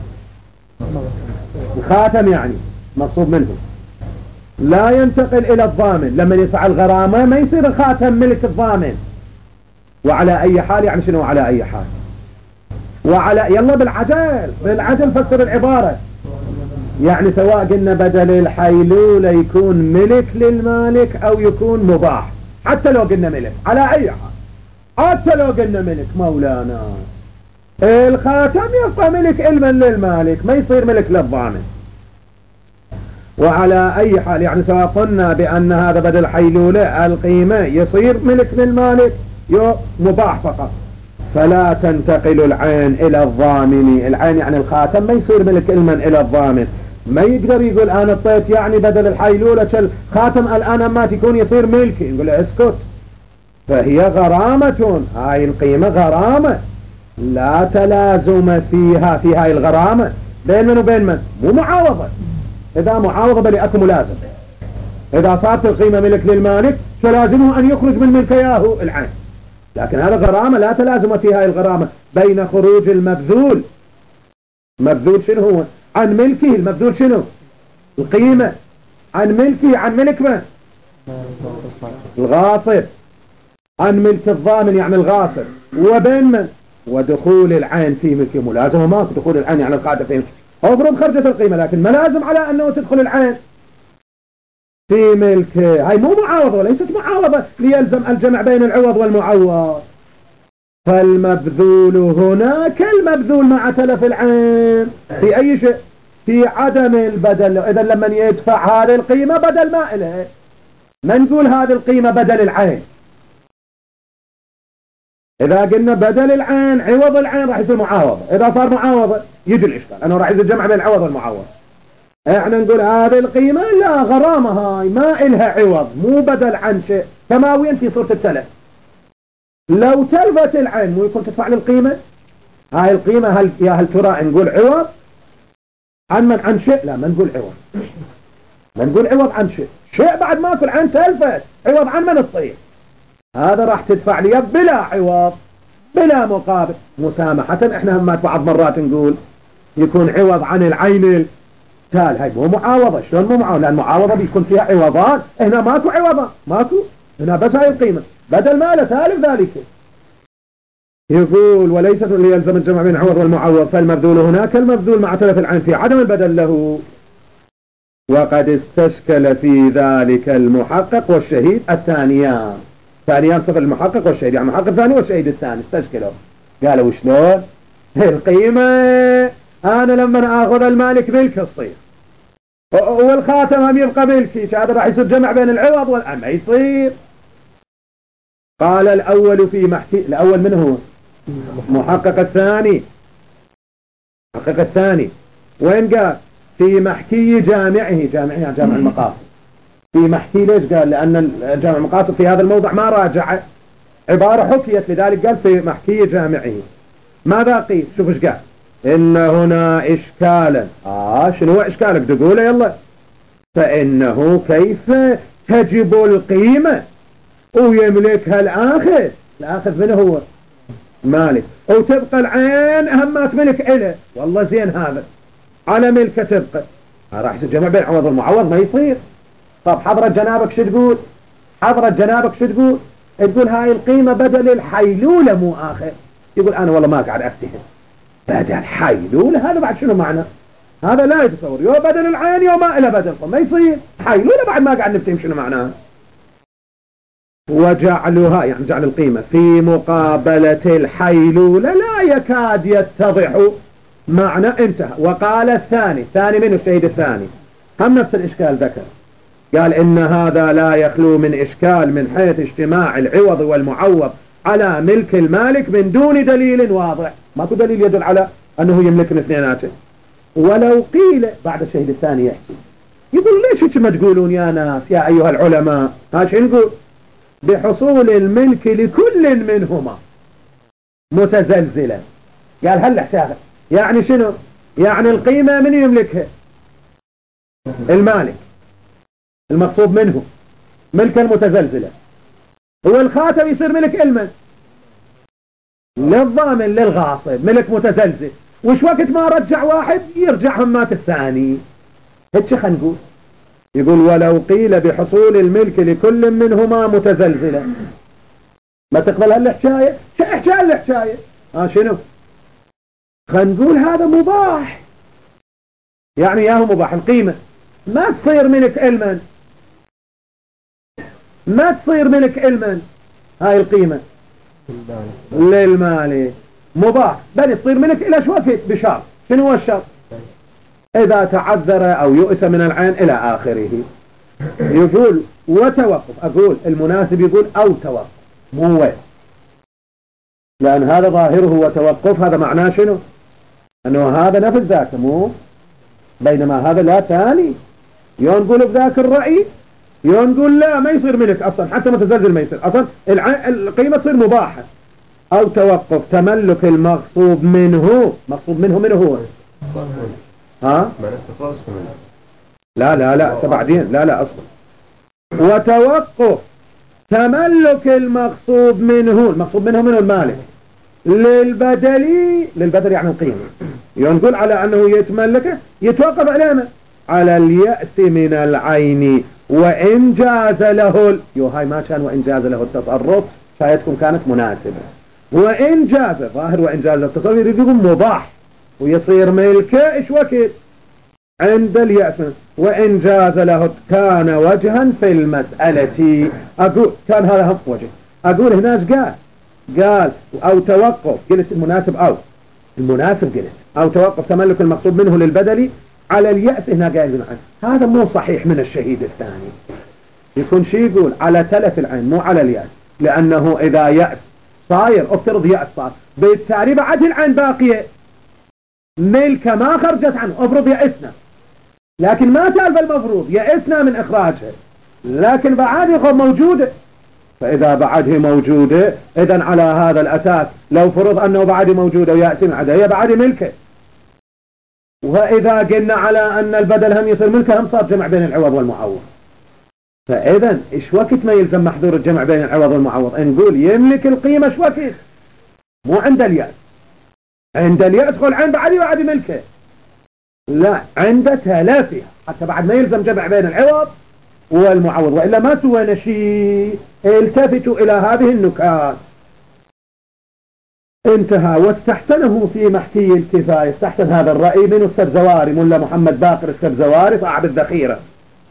الخاتم يعني مصوب منه، لا ينتقل إلى الضامن. لما يدفع الغرامة ما يصير الخاتم ملك الضامن. وعلى أي حال يعني شنو على أي حال؟ وعلى يلا بالعجل بالعجل فسر العبارة. يعني سواء قلنا بدل الحيلولة يكون ملك للمالك أو يكون مباح، حتى لو قلنا ملك على أي حال، حتى لو قلنا ملك مولانا الخاتم يبقى ملك علما للمالك، ما يصير ملك للضامن. وعلى أي حال يعني سواء قلنا بأن هذا بدل حيلولة القيمة يصير ملك للمالك يو مباح فقط. فلا تنتقل العين إلى الضامن. العين يعني الخاتم ما يصير ملك علما إلى الضامن. ما يقدر يقول أنا اطيت يعني بدل الحيلولة الخاتم الآن ما تكون يصير ملكي، نقول له اسكت. فهي غرامة، هاي القيمة غرامة لا تلازم فيها في هاي الغرامة بين من وبين من؟ مو معاوضة. إذا معاوضة بل أكو ملازم. إذا صارت القيمة ملك للمالك فلازمه أن يخرج من ملكياه العين. لكن هذا غرامة لا تلازم في هاي الغرامة بين خروج المبذول. مبذول شنو هو؟ عن ملكه. المبذول شنو؟ القيمة. عن ملكه عن ملك من؟ الغاصب. عن ملك الضامن يعني الغاصب. وبين من؟ ودخول العين في ملكه. ملازمه ماكو دخول العين يعني القاعدة في ملكه. أفرض خرجت القيمة لكن ما لازم على أنه تدخل العين في ملكه. هاي مو معاوضة وليست معاوضة ليلزم الجمع بين العوض والمعوض. فالمبذول هنا كالمبذول مع تلف العين في أي شيء؟ في عدم البدل. إذا لما يدفع هذه القيمة بدل ما إله، ما نقول هذه القيمة بدل العين. إذا قلنا بدل العين عوض العين راح يصير معاوضة. إذا صار معاوضة يجي الإشكال أنه راح يصير جمع بين العوض والمعوض. احنا نقول هذه القيمة لا غرامة، هاي ما إلها عوض، مو بدل عن شيء، سماويا في صورة التلف. لو تلفت العين مو يكون تدفع للقيمة؟ هاي القيمة هل يا هل ترى نقول عوض عن من عن شيء؟ لا ما نقول عوض، ما نقول عوض عن شيء. شيء بعد ما كل عين تلفت عوض عن من تصير؟ هذا راح تدفع لي بلا عوض بلا مقابل مسامحة. احنا هم بعض مرات نقول يكون عوض عن العين تال. هاي مو معاوضة. شلون مو معاوضة؟ لأن المعاوضة بيكون فيها عوضان، هنا ماكو عوضان، ماكو، هنا بس هاي القيمة بدل ما لا تالف ذلك. يقول وليست ليلزم الجمع بين العوض والمعوض، فالمبذول هناك المبذول مع تلف العين في عدم البدل له. وقد استشكل في ذلك المحقق والشهيد الثانيان. ثانيان صفة المحقق والشهيد، يعني المحقق الثاني والشهيد الثاني استشكلوا. قالوا وشلون القيمة أنا لما أخذ المالك ملك تصير والخاتم هم يبقى ملكي، هذا راح يصير جمع بين العوض والأم ما يصير. قال الأول في محكي. الأول من هو؟ محقق الثاني. محقق الثاني وين قال؟ في محكي جامعه. جامعه يعني جامع المقاصد. في محكي ليش قال؟ لأن جامع المقاصد في هذا الموضع ما راجع عبارة حكيت، لذلك قال في محكي جامعه. ماذا قيل؟ شوف ايش قال. إن هنا إشكالا. آه شنو إشكالك تقوله يلا؟ فإنه كيف تجب القيمة ويملكها الآخذ. الآخذ من هو؟ مالك. وتبقى العين أهمات ملك إله. والله زين هذا على ملكه تبقى. راح يصير جمع بين عوض والمعوض ما يصير. طب حضرة جنابك شو تقول؟ حضرة جنابك شو تقول؟ تقول هاي القيمة بدل الحيلولة مو آخر. يقول أنا والله ما قاعد أفتهم بدل حيلولة. هذا بعد شنو معنى؟ هذا لا يتصور. يو بدل العين يو ما إلى بدل ما يصير حيلولة بعد ما قاعد نفتهم شنو معناه. وجعلها يعني جعل القيمة في مقابلة الحيلولة لا يكاد يتضح معنى. انتهى. وقال الثاني. ثاني منه الشهيد الثاني هم نفس الإشكال ذكر. قال إن هذا لا يخلو من إشكال من حيث اجتماع العوض والمعوض على ملك المالك من دون دليل واضح. ماكو دليل يدل على أنه يملك الاثنيناته. ولو قيل بعد الشهيد الثاني يحكي يقول ليش ما تقولون يا ناس يا أيها العلماء هاش نقول بحصول الملك لكل منهما متزلزلا. قال هل احتاج يعني شنو؟ يعني القيمة من يملكها؟ المالك. المقصود منه ملكا متزلزلا. هو الخاتم يصير ملك المن للضامن للغاصب ملك متزلزل. وش وقت ما رجع واحد يرجع همات الثاني. هيك خلينا نقول. يقول ولو قيل بحصول الملك لكل منهما متزلزلا ما تقبل هالحكاية. شو حكاية الحكاية؟ ها شنو؟ خلينا نقول هذا مباح. يعني ياهو مباح. القيمة ما تصير ملك المن ما تصير ملك المن. هاي القيمة للمالك مباح بل تصير ملك إلى شو وقت بشرط. شنو هو الشرط؟ إذا تعذر أو يؤس من العين إلى آخره. يقول وتوقف. أقول المناسب يقول أو توقف مو وين. لأن هذا ظاهره وتوقف هذا معناه شنو؟ أنه هذا نفس ذاك مو بينما هذا لا ثاني. يون نقول بذاك الرأي يون نقول لا ما يصير ملك أصلا حتى متزلزل ما يصير أصلا. القيمة تصير مباحة. أو توقف تملك المغصوب منه. مغصوب منه منه هو ها؟ لا لا لا سبعدين لا لا أصلا. وتوقف تملك المغصوب منه. المغصوب منه منه المالك للبدل. للبدل يعني القيمة. ينقول على أنه يتملكه يتوقف عليه على اليأس من العين وإن جاز له ال... يو هاي ما كان وإن جاز له التصرف شايتكم كانت مناسبة. وإن جاز ظاهر وإن جاز التصرف يريد يقول مباح ويصير ملكه إيش وقت عند اليأس. وإن جاز له كان وجها في المسألة. أقول كان هذا هم وجه. أقول هناك قال قال أو توقف. قلت المناسب أو المناسب قلت أو توقف تملك المقصود منه للبدل على اليأس. هنا قال هذا مو صحيح من الشهيد الثاني. يكون شي يقول على تلف العين مو على اليأس. لأنه إذا يأس صاير افترض يأس صار بالتالي بعد العين باقية ملك ما خرجت عنه. افرض يأسنا لكن ما تالف المفروض يأسنا من إخراجها لكن بعدها موجودة. فإذا بعدها موجودة إذن على هذا الأساس لو فرض أنه بعد موجودة ويأسين عدها هي بعد ملكه. وإذا قلنا على أن البدل هم يصير ملكه هم صار جمع بين العوض والمعوض. فإذن إيش وقت ما يلزم محذور الجمع بين العوض والمعوض؟ نقول يملك القيمة إيش وقت مو عند اليأس. عند اليأس قول عند بعد بعد ملكه لا عند تلافها حتى بعد ما يلزم جمع بين العوض والمعوض. وإلا ما سوينا شيء. التفتوا إلى هذه النكات. انتهى. واستحسنه في محكي الكفاية. استحسن هذا الرأي من السبزواري ملا محمد باقر السبزواري صاحب الذخيرة.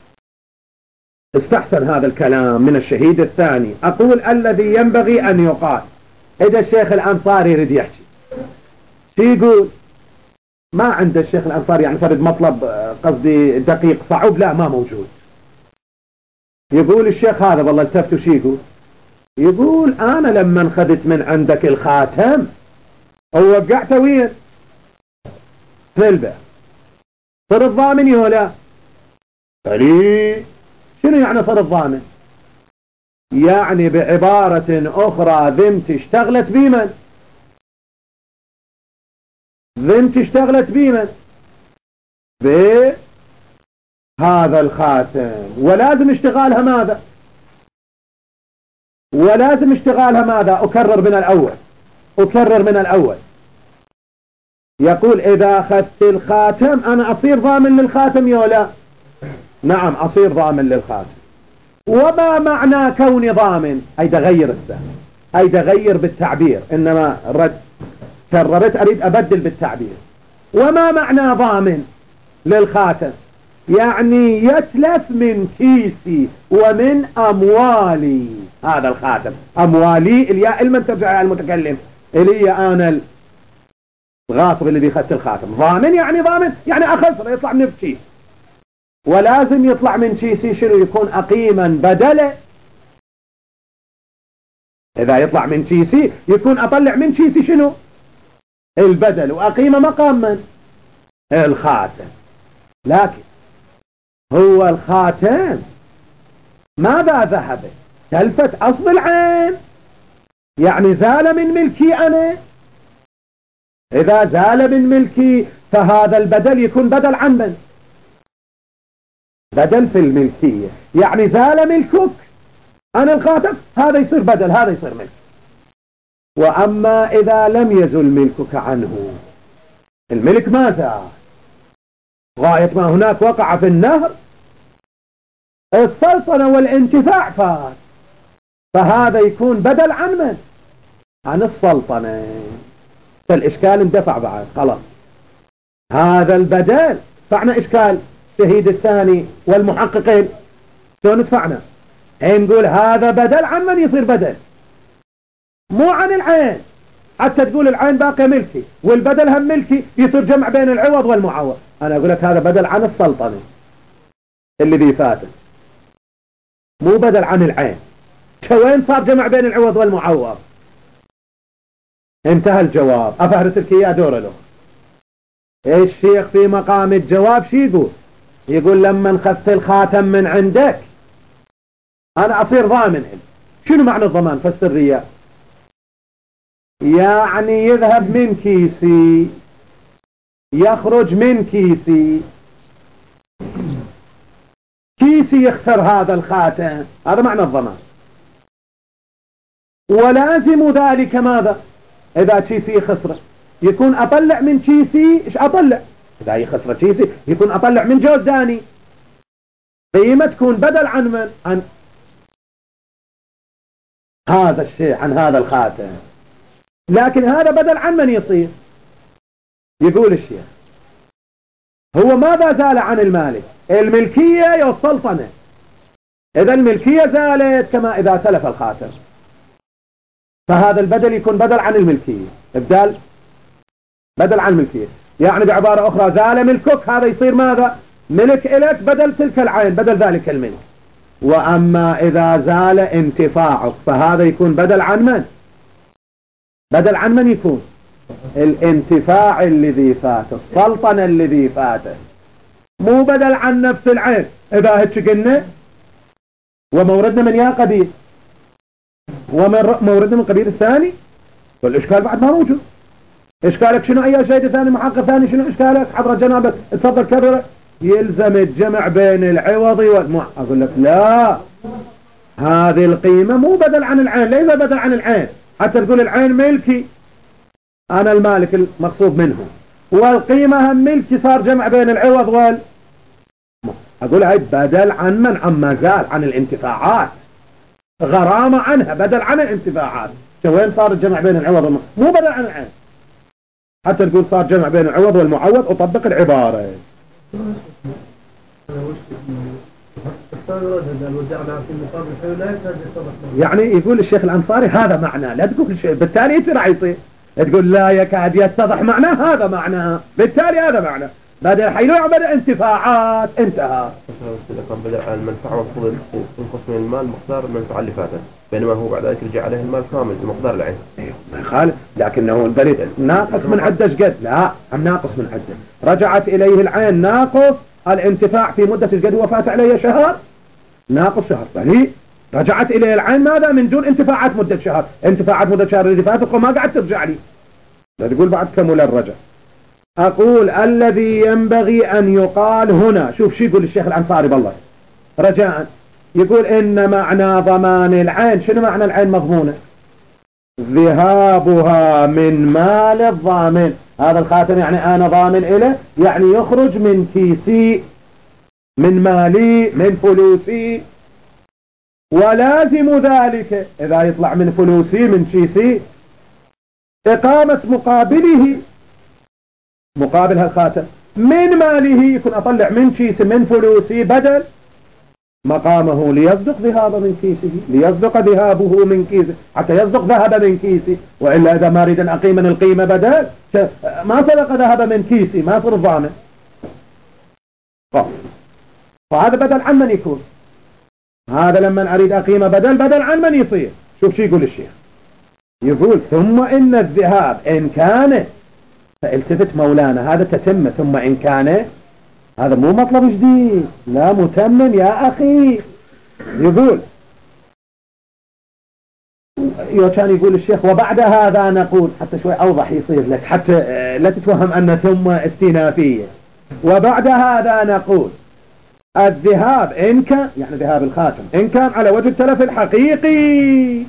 استحسن هذا الكلام من الشهيد الثاني. أقول الذي ينبغي أن يقال. إذا الشيخ الأنصاري يريد يحكي شي يقول ما عند الشيخ الأنصاري يعني فرد مطلب قصدي دقيق صعب لا ما موجود. يقول الشيخ هذا والله التفتوا شي يقول يقول أنا لما انخذت من عندك الخاتم ووقعته وين في البئر صر الضامن يولا فلي شنو يعني صر الضامن؟ يعني بعبارة أخرى ذمتي اشتغلت بمن بنت اشتغلت بيمن بهذا الخاتم، ولازم اشتغالها ماذا؟ ولازم اشتغالها ماذا؟ أكرر من الأول أكرر من الأول يقول إذا أخذت الخاتم أنا أصير ضامن للخاتم يا لا؟ نعم أصير ضامن للخاتم. وما معنى كوني ضامن؟ أي تغير السهم، أي تغير بالتعبير، إنما رد كررت أريد أبدل بالتعبير. وما معنى ضامن للخاتم؟ يعني يتلف من كيسي ومن أموالي. هذا الخاتم أموالي الياء المن ترجع على المتكلم إلي أنا الغاصب الذي أخذت الخاتم. ضامن يعني ضامن يعني أخذ يطلع من كيس، ولازم يطلع من كيسي شنو؟ يكون أقيما بدله. إذا يطلع من كيسي يكون أطلع من كيسي شنو؟ البدل، وأقيمة مقام من؟ الخاتم. لكن هو الخاتم ماذا ذهب؟ تلفت أصل العين، يعني زال من ملكي أنا. إذا زال من ملكي فهذا البدل يكون بدل عن من؟ بدل في الملكية، يعني زال ملكك أنا الخاتم، هذا يصير بدل، هذا يصير ملك. وأما إذا لم يزل ملكك عنه، الملك ما زال، غاية ما هناك وقع في النهر السلطنة والانتفاع فات، فهذا يكون بدل عن من؟ عن السلطنة. فالإشكال اندفع بعد خلاص. هذا البدل فعنا إشكال شهيد الثاني والمحققين شلون ندفعنا؟ نقول هذا بدل عن من يصير بدل؟ مو عن العين، حتى تقول العين باقي ملكي والبدل هم ملكي، يصير جمع بين العوض والمعوض. أنا أقول لك هذا بدل عن السلطنة اللي ذي فاتت، مو بدل عن العين. وين صار جمع بين العوض والمعوض؟ انتهى الجواب. أفهرس لك إياه دور له. الشيخ في مقام الجواب شي يقول؟ يقول لما انخذت الخاتم من عندك أنا أصير ضامن. شنو معنى الضمان؟ فسر لي. يعني يذهب من كيسي يخرج من كيسي، كيسي يخسر هذا الخاتم، هذا معنى الضمان. ولازم ذلك ماذا؟ إذا كيسي خسر يكون أطلع من كيسي. إيش أطلع؟ إذا يخسر كيسي يكون أطلع من جوز داني، قيمة تكون بدل عن من؟ عن هذا الشيء، عن هذا الخاتم. لكن هذا بدل عن من يصير؟ يقول الشيخ هو ماذا زال عن المالك؟ الملكية يا السلطنة. إذا الملكية زالت كما إذا تلف الخاتم، فهذا البدل يكون بدل عن الملكية. إبدال بدل عن الملكية، يعني بعبارة أخرى زال ملكك، هذا يصير ماذا؟ ملك إليك بدل تلك العين، بدل ذلك الملك. وأما إذا زال انتفاعك فهذا يكون بدل عن من؟ بدل عن من يكون؟ الانتفاع الذي فات، السلطنة الذي فات، مو بدل عن نفس العين. إذا هيك قلنا وموردنا من يا قبيل وموردنا من قبيل الثاني، والإشكال بعد ما موجود. إشكالك شنو أي شيء ثاني محقق ثاني؟ شنو إشكالك حضرة جنابك؟ تفضل كرر. يلزم الجمع بين العوض والمع. أقول لك لا، هذه القيمة مو بدل عن العين، ليس بدل عن العين، حتى تقول العين ملكي أنا المالك المقصود منه، والقيمة هم ملكي، صار جمع بين العوض وال. أقول هاي بدل عن من؟ عما زال عن الانتفاعات، غرامة عنها، بدل عن الانتفاعات. وين صار الجمع بين العوض والمعوض؟ مو بدل عن العين، حتى تقول صار جمع بين العوض والمعوض. أطبق العبارة. يعني يقول الشيخ الأنصاري هذا معناه، لا تقول الشيء بالتالي ايش راح يصير؟ تقول لا يكاد يتضح معناه، هذا معناه، بالتالي هذا معناه. بدل حينوع بدأ انتفاعات، انتهى. بدأ المنفعة مفروض ينقص من المال مقدار المنفعة اللي فاتت، بينما هو بعد ذلك رجع عليه المال كامل بمقدار العين. ما يخالف، لكنه البريد ناقص من عدة قد. لا، عم ناقص من عدة. رجعت إليه العين ناقص الانتفاع في مدة قد وفات عليه شهر، ناقص شهر. يعني رجعت إليه العين ماذا؟ من دون انتفاعات مدة شهر. انتفاعات مدة شهر اللي فاتت ما قاعد ترجع لي، لا تقول بعد كمل الرجع. أقول الذي ينبغي أن يقال هنا، شوف شو يقول الشيخ الأنصاري بالله رجاء، يقول إن معنى ضمان العين، شنو معنى العين مضمونة؟ ذهابها من مال الضامن. هذا الخاتم يعني أنا ضامن إله، يعني يخرج من كيسي، من مالي، من فلوسي، ولازم ذلك إذا يطلع من فلوسي من كيسي إقامة مقابله، مقابل هالخاتم من ماله، يكون أطلع من كيسي من فلوسي بدل مقامه ليصدق ذهابه من كيسه، ليصدق ذهابه من كيسه حتى يصدق ذهب من كيسه، وإلا إذا ما أريد أن أقيم من القيمة بدل ما صدق ذهب من كيسي ما صار ضامن. فهذا بدل عن من يكون؟ هذا لما أريد أقيم بدل بدل عن من يصير؟ شوف شو يقول الشيخ، يقول ثم إن الذهاب إن كان، فالتفت مولانا هذا تتم، ثم إن كان هذا مو مطلب جديد، لا متمم يا أخي. يقول يو كان يقول الشيخ وبعد هذا نقول، حتى شوي أوضح يصير لك حتى لا تتوهم أن ثم استنافية. وبعد هذا نقول الذهاب إن كان، يعني ذهاب الخاتم إن كان على وجه التلف الحقيقي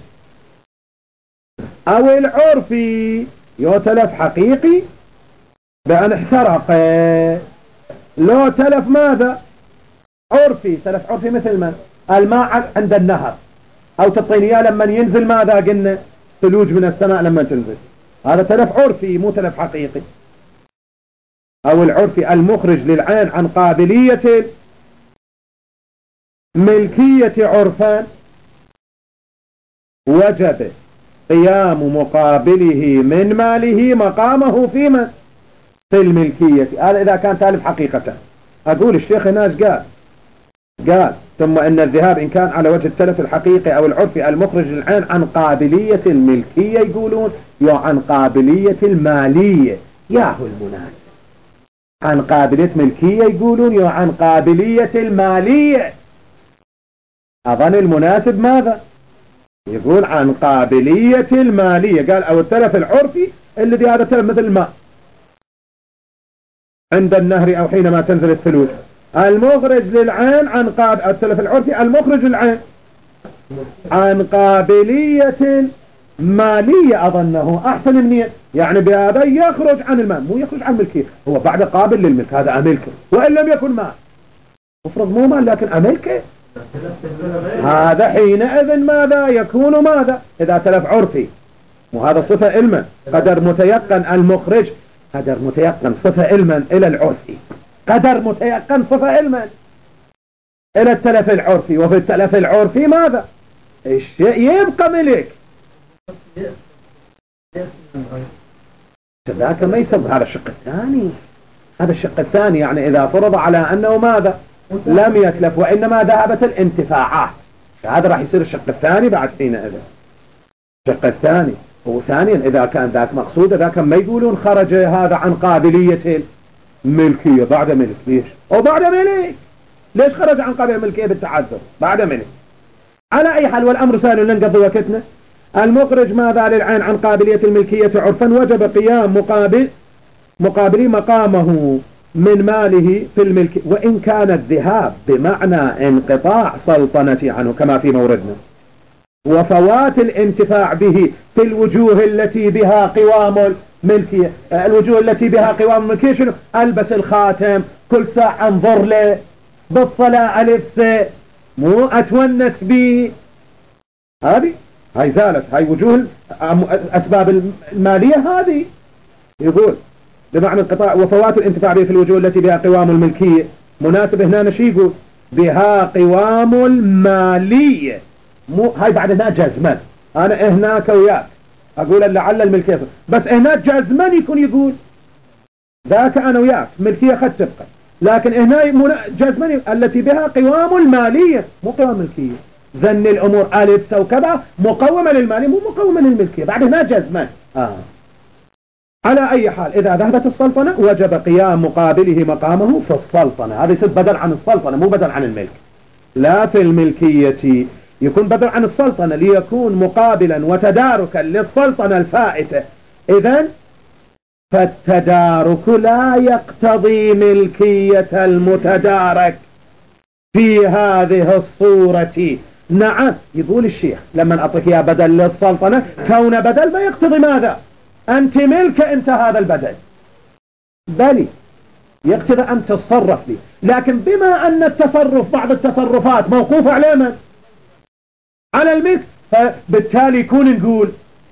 أو العرفي، يو تلف حقيقي بأن احترق، لو تلف ماذا عرفي، تلف عرفي مثل ما الماء عند النهر أو تطينيا لما ينزل ماذا قلنا ثلوج من السماء لما تنزل، هذا تلف عرفي مو تلف حقيقي. أو العرفي المخرج للعين عن قابلية ملكية عرفان، وجب قيام مقابله من ماله مقامه في من في الملكية. هذا إذا كان تالف حقيقة. أقول الشيخ ناس قال قال ثم إن الذهاب إن كان على وجه التلف الحقيقي أو العرفي المخرج للعين عن قابلية الملكية، يقولون يو عن قابلية المالية، ياهو المناسب عن قابلية ملكية، يقولون يو عن قابلية المالية. أظن المناسب ماذا يقول عن قابلية المالية، قال أو التلف العرفي الذي هذا تلف مثل الماء عند النهر أو حينما تنزل الثلوج، المخرج للعين عن قابل التلف العرفي المخرج للعين عن قابلية مالية. أظنه أحسن النية، يعني بهذا يخرج عن المال مو يخرج عن الملكية، هو بعد قابل للملك، هذا أملكه وإن لم يكن مال، افرض مو مال لكن أملكه، هذا حينئذ ماذا يكون ماذا إذا تلف عرفي، وهذا صفة علما قدر متيقن المخرج، قدر متيقن صفة علما إلى العرفي، قدر متيقن صفة علما إلى التلف العرفي، وفي التلف العرفي ماذا الشيء يبقى ملك، ذاك ما يسمى هذا الشق الثاني. هذا الشق الثاني يعني إذا فرض على أنه ماذا لم يتلف وإنما ذهبت الانتفاعات، هذا راح يصير الشق الثاني بعد حينئذ. الشق الثاني وثانيا إذا كان ذاك مقصود، ذاك ما يقولون خرج هذا عن قابلية الملكية بعد ملك، ليش وبعد ملك ليش خرج عن قابلية الملكية بالتعذر بعد ملك؟ على أي حال والأمر سهل لنقضي وقتنا. المخرج ماذا للعين عن قابلية الملكية عرفا، وجب قيام مقابل مقابل مقامه من ماله في الملك، وإن كان الذهاب بمعنى انقطاع سلطنة عنه كما في موردنا، وفوات الانتفاع به في الوجوه التي بها قوام الملكية. الوجوه التي بها قوام الملكية شنو؟ ألبس الخاتم كل ساعة انظر له، بالصلاة ألبسه، مو أتونس به، هذه هاي زالت، هاي وجوه أسباب المالية هذه. يقول بمعنى انقطاع وفوات الانتفاع به في الوجوه التي بها قوام الملكية، مناسب هنا نشي يقول بها قوام المالية، مو هاي بعد هنا جزما، أنا هناك وياك أقول لعل الملكية، بس هناك جزما يكون يقول ذاك أنا وياك ملكية قد تبقى، لكن هنا جزما التي بها قوام المالية مو قوام ملكية، ذن الأمور ألف وكذا مقومة للمالية مو مقومة للملكية، بعد هنا جزما. آه. على أي حال إذا ذهبت السلطنة وجب قيام مقابله مقامه في السلطنة، هذا يصير بدل عن السلطنة مو بدل عن الملك، لا في الملكية يكون بدل عن السلطنة ليكون مقابلا وتداركا للسلطنة الفائتة. إذن فالتدارك لا يقتضي ملكية المتدارك في هذه الصورة. نعم، يقول الشيخ لما أعطيك يا بدل للسلطنة، كون بدل ما يقتضي ماذا؟ أنت ملك أنت هذا البدل، بل يقتضي أن تتصرف لي. لكن بما أن التصرف بعض التصرفات موقوف على من؟ على الملك، فبالتالي يكون نقول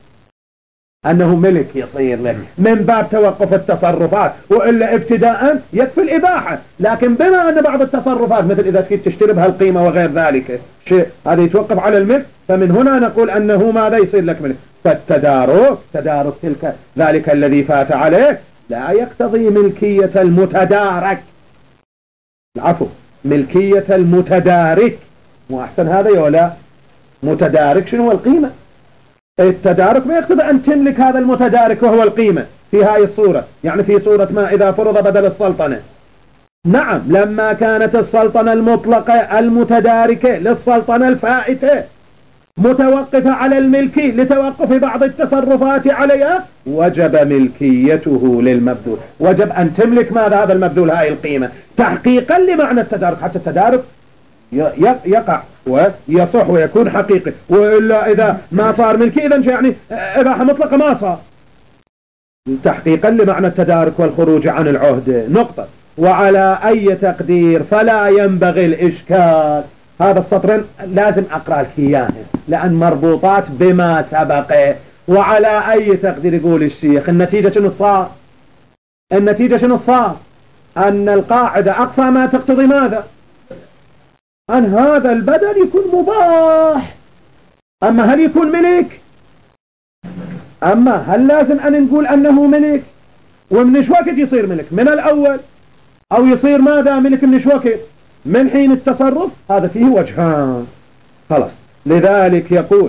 أنه ملك يصير لك من باب توقف التصرفات، وإلا ابتداء يكفي الإباحة. لكن بما أن بعض التصرفات مثل إذا كنت تشتري بها القيمة وغير ذلك شيء هذا يتوقف على الملك، فمن هنا نقول أنه ماذا يصير لك ملك. فالتدارك تدارك تلك ذلك الذي فات عليك لا يقتضي ملكية المتدارك، العفو ملكية المتدارك. مو أحسن هذا ولا متدارك شنو هو القيمة؟ التدارك ما يقتضي أن تملك هذا المتدارك وهو القيمة في هاي الصورة، يعني في صورة ما إذا فرض بدل السلطنة. نعم، لما كانت السلطنة المطلقة المتداركة للسلطنة الفائتة متوقفة على الملك لتوقف بعض التصرفات عليها، وجب ملكيته للمبذول، وجب أن تملك ماذا؟ هذا المبذول هاي القيمة، تحقيقا لمعنى التدارك، حتى التدارك يقع ويصح ويكون حقيقي. وإلا إذا ما صار ملكي إذن يعني إباحة مطلقة ما صار، تحقيقا لمعنى التدارك والخروج عن العهد. نقطة. وعلى أي تقدير فلا ينبغي الإشكال. هذا السطرين لازم أقرأ لك إياه لأن مربوطات بما سبق. وعلى أي تقدير يقول الشيخ النتيجة شنو صار؟ النتيجة شنو صار؟ أن القاعدة أقصى ما تقتضي ماذا؟ أن هذا البدل يكون مباح. أما هل يكون ملك؟ أما هل لازم أن نقول أنه ملك؟ ومن ايش وقت يصير ملك؟ من الأول أو يصير ماذا ملك من ايش وقت؟ من حين التصرف. هذا فيه وجهان. خلاص، لذلك يقول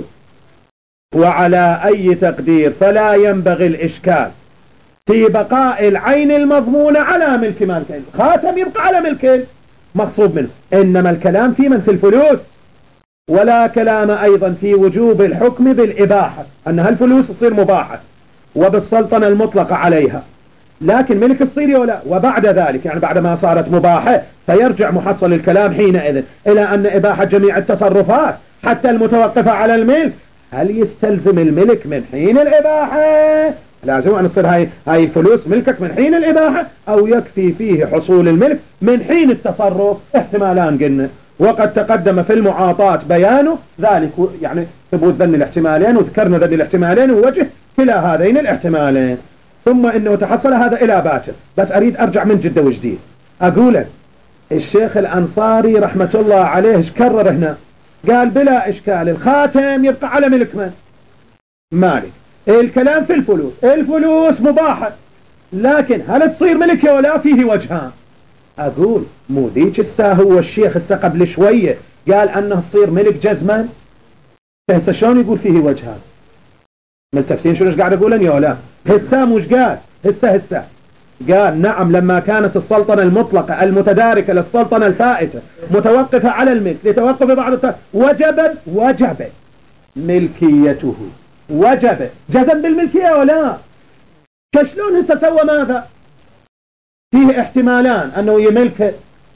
وعلى أي تقدير فلا ينبغي الإشكال في بقاء العين المضمونة على ملك مالكين. خاتم يبقى على ملكين مقصود منه، إنما الكلام في من في الفلوس، ولا كلام أيضا في وجوب الحكم بالإباحة أنها الفلوس تصير مباحة وبالسلطنة المطلقة عليها، لكن ملك تصير ولا. وبعد ذلك يعني بعد ما صارت مباحة فيرجع محصل الكلام حينئذ إلى أن إباحة جميع التصرفات حتى المتوقفة على الملك. هل يستلزم الملك من حين الإباحة؟ لازم أن تصير هاي هاي الفلوس ملكك من حين الإباحة، أو يكفي فيه حصول الملك من حين التصرف؟ احتمالان قلنا، وقد تقدم في المعاطاة بيانه ذلك، يعني ثبوت ذن الاحتمالين، وذكرنا ذن الاحتمالين ووجه كلا هذين الاحتمالين. ثم إنه تحصل هذا إلى باكر. بس أريد أرجع من جدة وجديد أقول الشيخ الأنصاري رحمة الله عليه ايش كرر هنا؟ قال بلا إشكال الخاتم يبقى على ملك من؟ مالك. الكلام في الفلوس، الفلوس مباحة، لكن هل تصير ملك ولا؟ فيه وجهان. أقول مو ذيك الساهو والشيخ السا قبل شوية قال أنه تصير ملك جزما، فهسه شلون يقول فيه وجهان؟ ملتفتين شو ايش قاعد أقول يا ولا؟ هسه مش قال هسه هسه قال نعم لما كانت السلطنة المطلقة المتداركة للسلطنة الفائتة متوقفة على الملك لتوقف بعض التصرف وجب وجب ملكيته، وجب جزم بالملكية ولا؟ كشلون هسه سوى ماذا؟ فيه احتمالان أنه يملك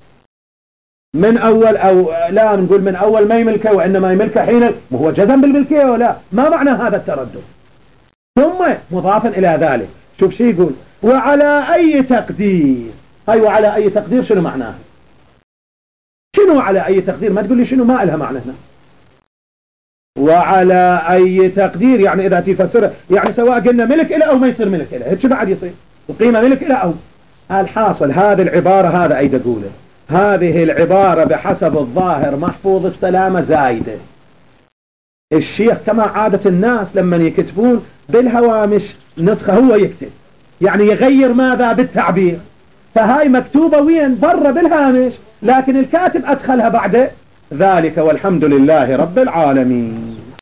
من أول أو لا نقول من أول ما يملكه وإنما يملكه حين وهو جزم بالملكية ولا؟ ما معنى هذا التردد؟ ثم مضافا إلى ذلك شوف شي يقول وعلى أي تقدير. هاي وعلى أي تقدير شنو معناها؟ شنو على أي تقدير؟ ما تقول لي شنو، ما إلها معنى هنا. وعلى أي تقدير يعني إذا تفسره يعني سواء قلنا ملك إله أو ما يصير ملك إله، هيك بعد يصير وقيمة ملك إله أو. الحاصل هذه العبارة هذا أي تقوله، هذه العبارة بحسب الظاهر محفوظ السلامة زايدة. الشيخ كما عادة الناس لما يكتبون بالهوامش نسخة هو يكتب يعني يغير ماذا بالتعبير، فهاي مكتوبة وين؟ برا بالهامش، لكن الكاتب أدخلها بعد ذلك. والحمد لله رب العالمين.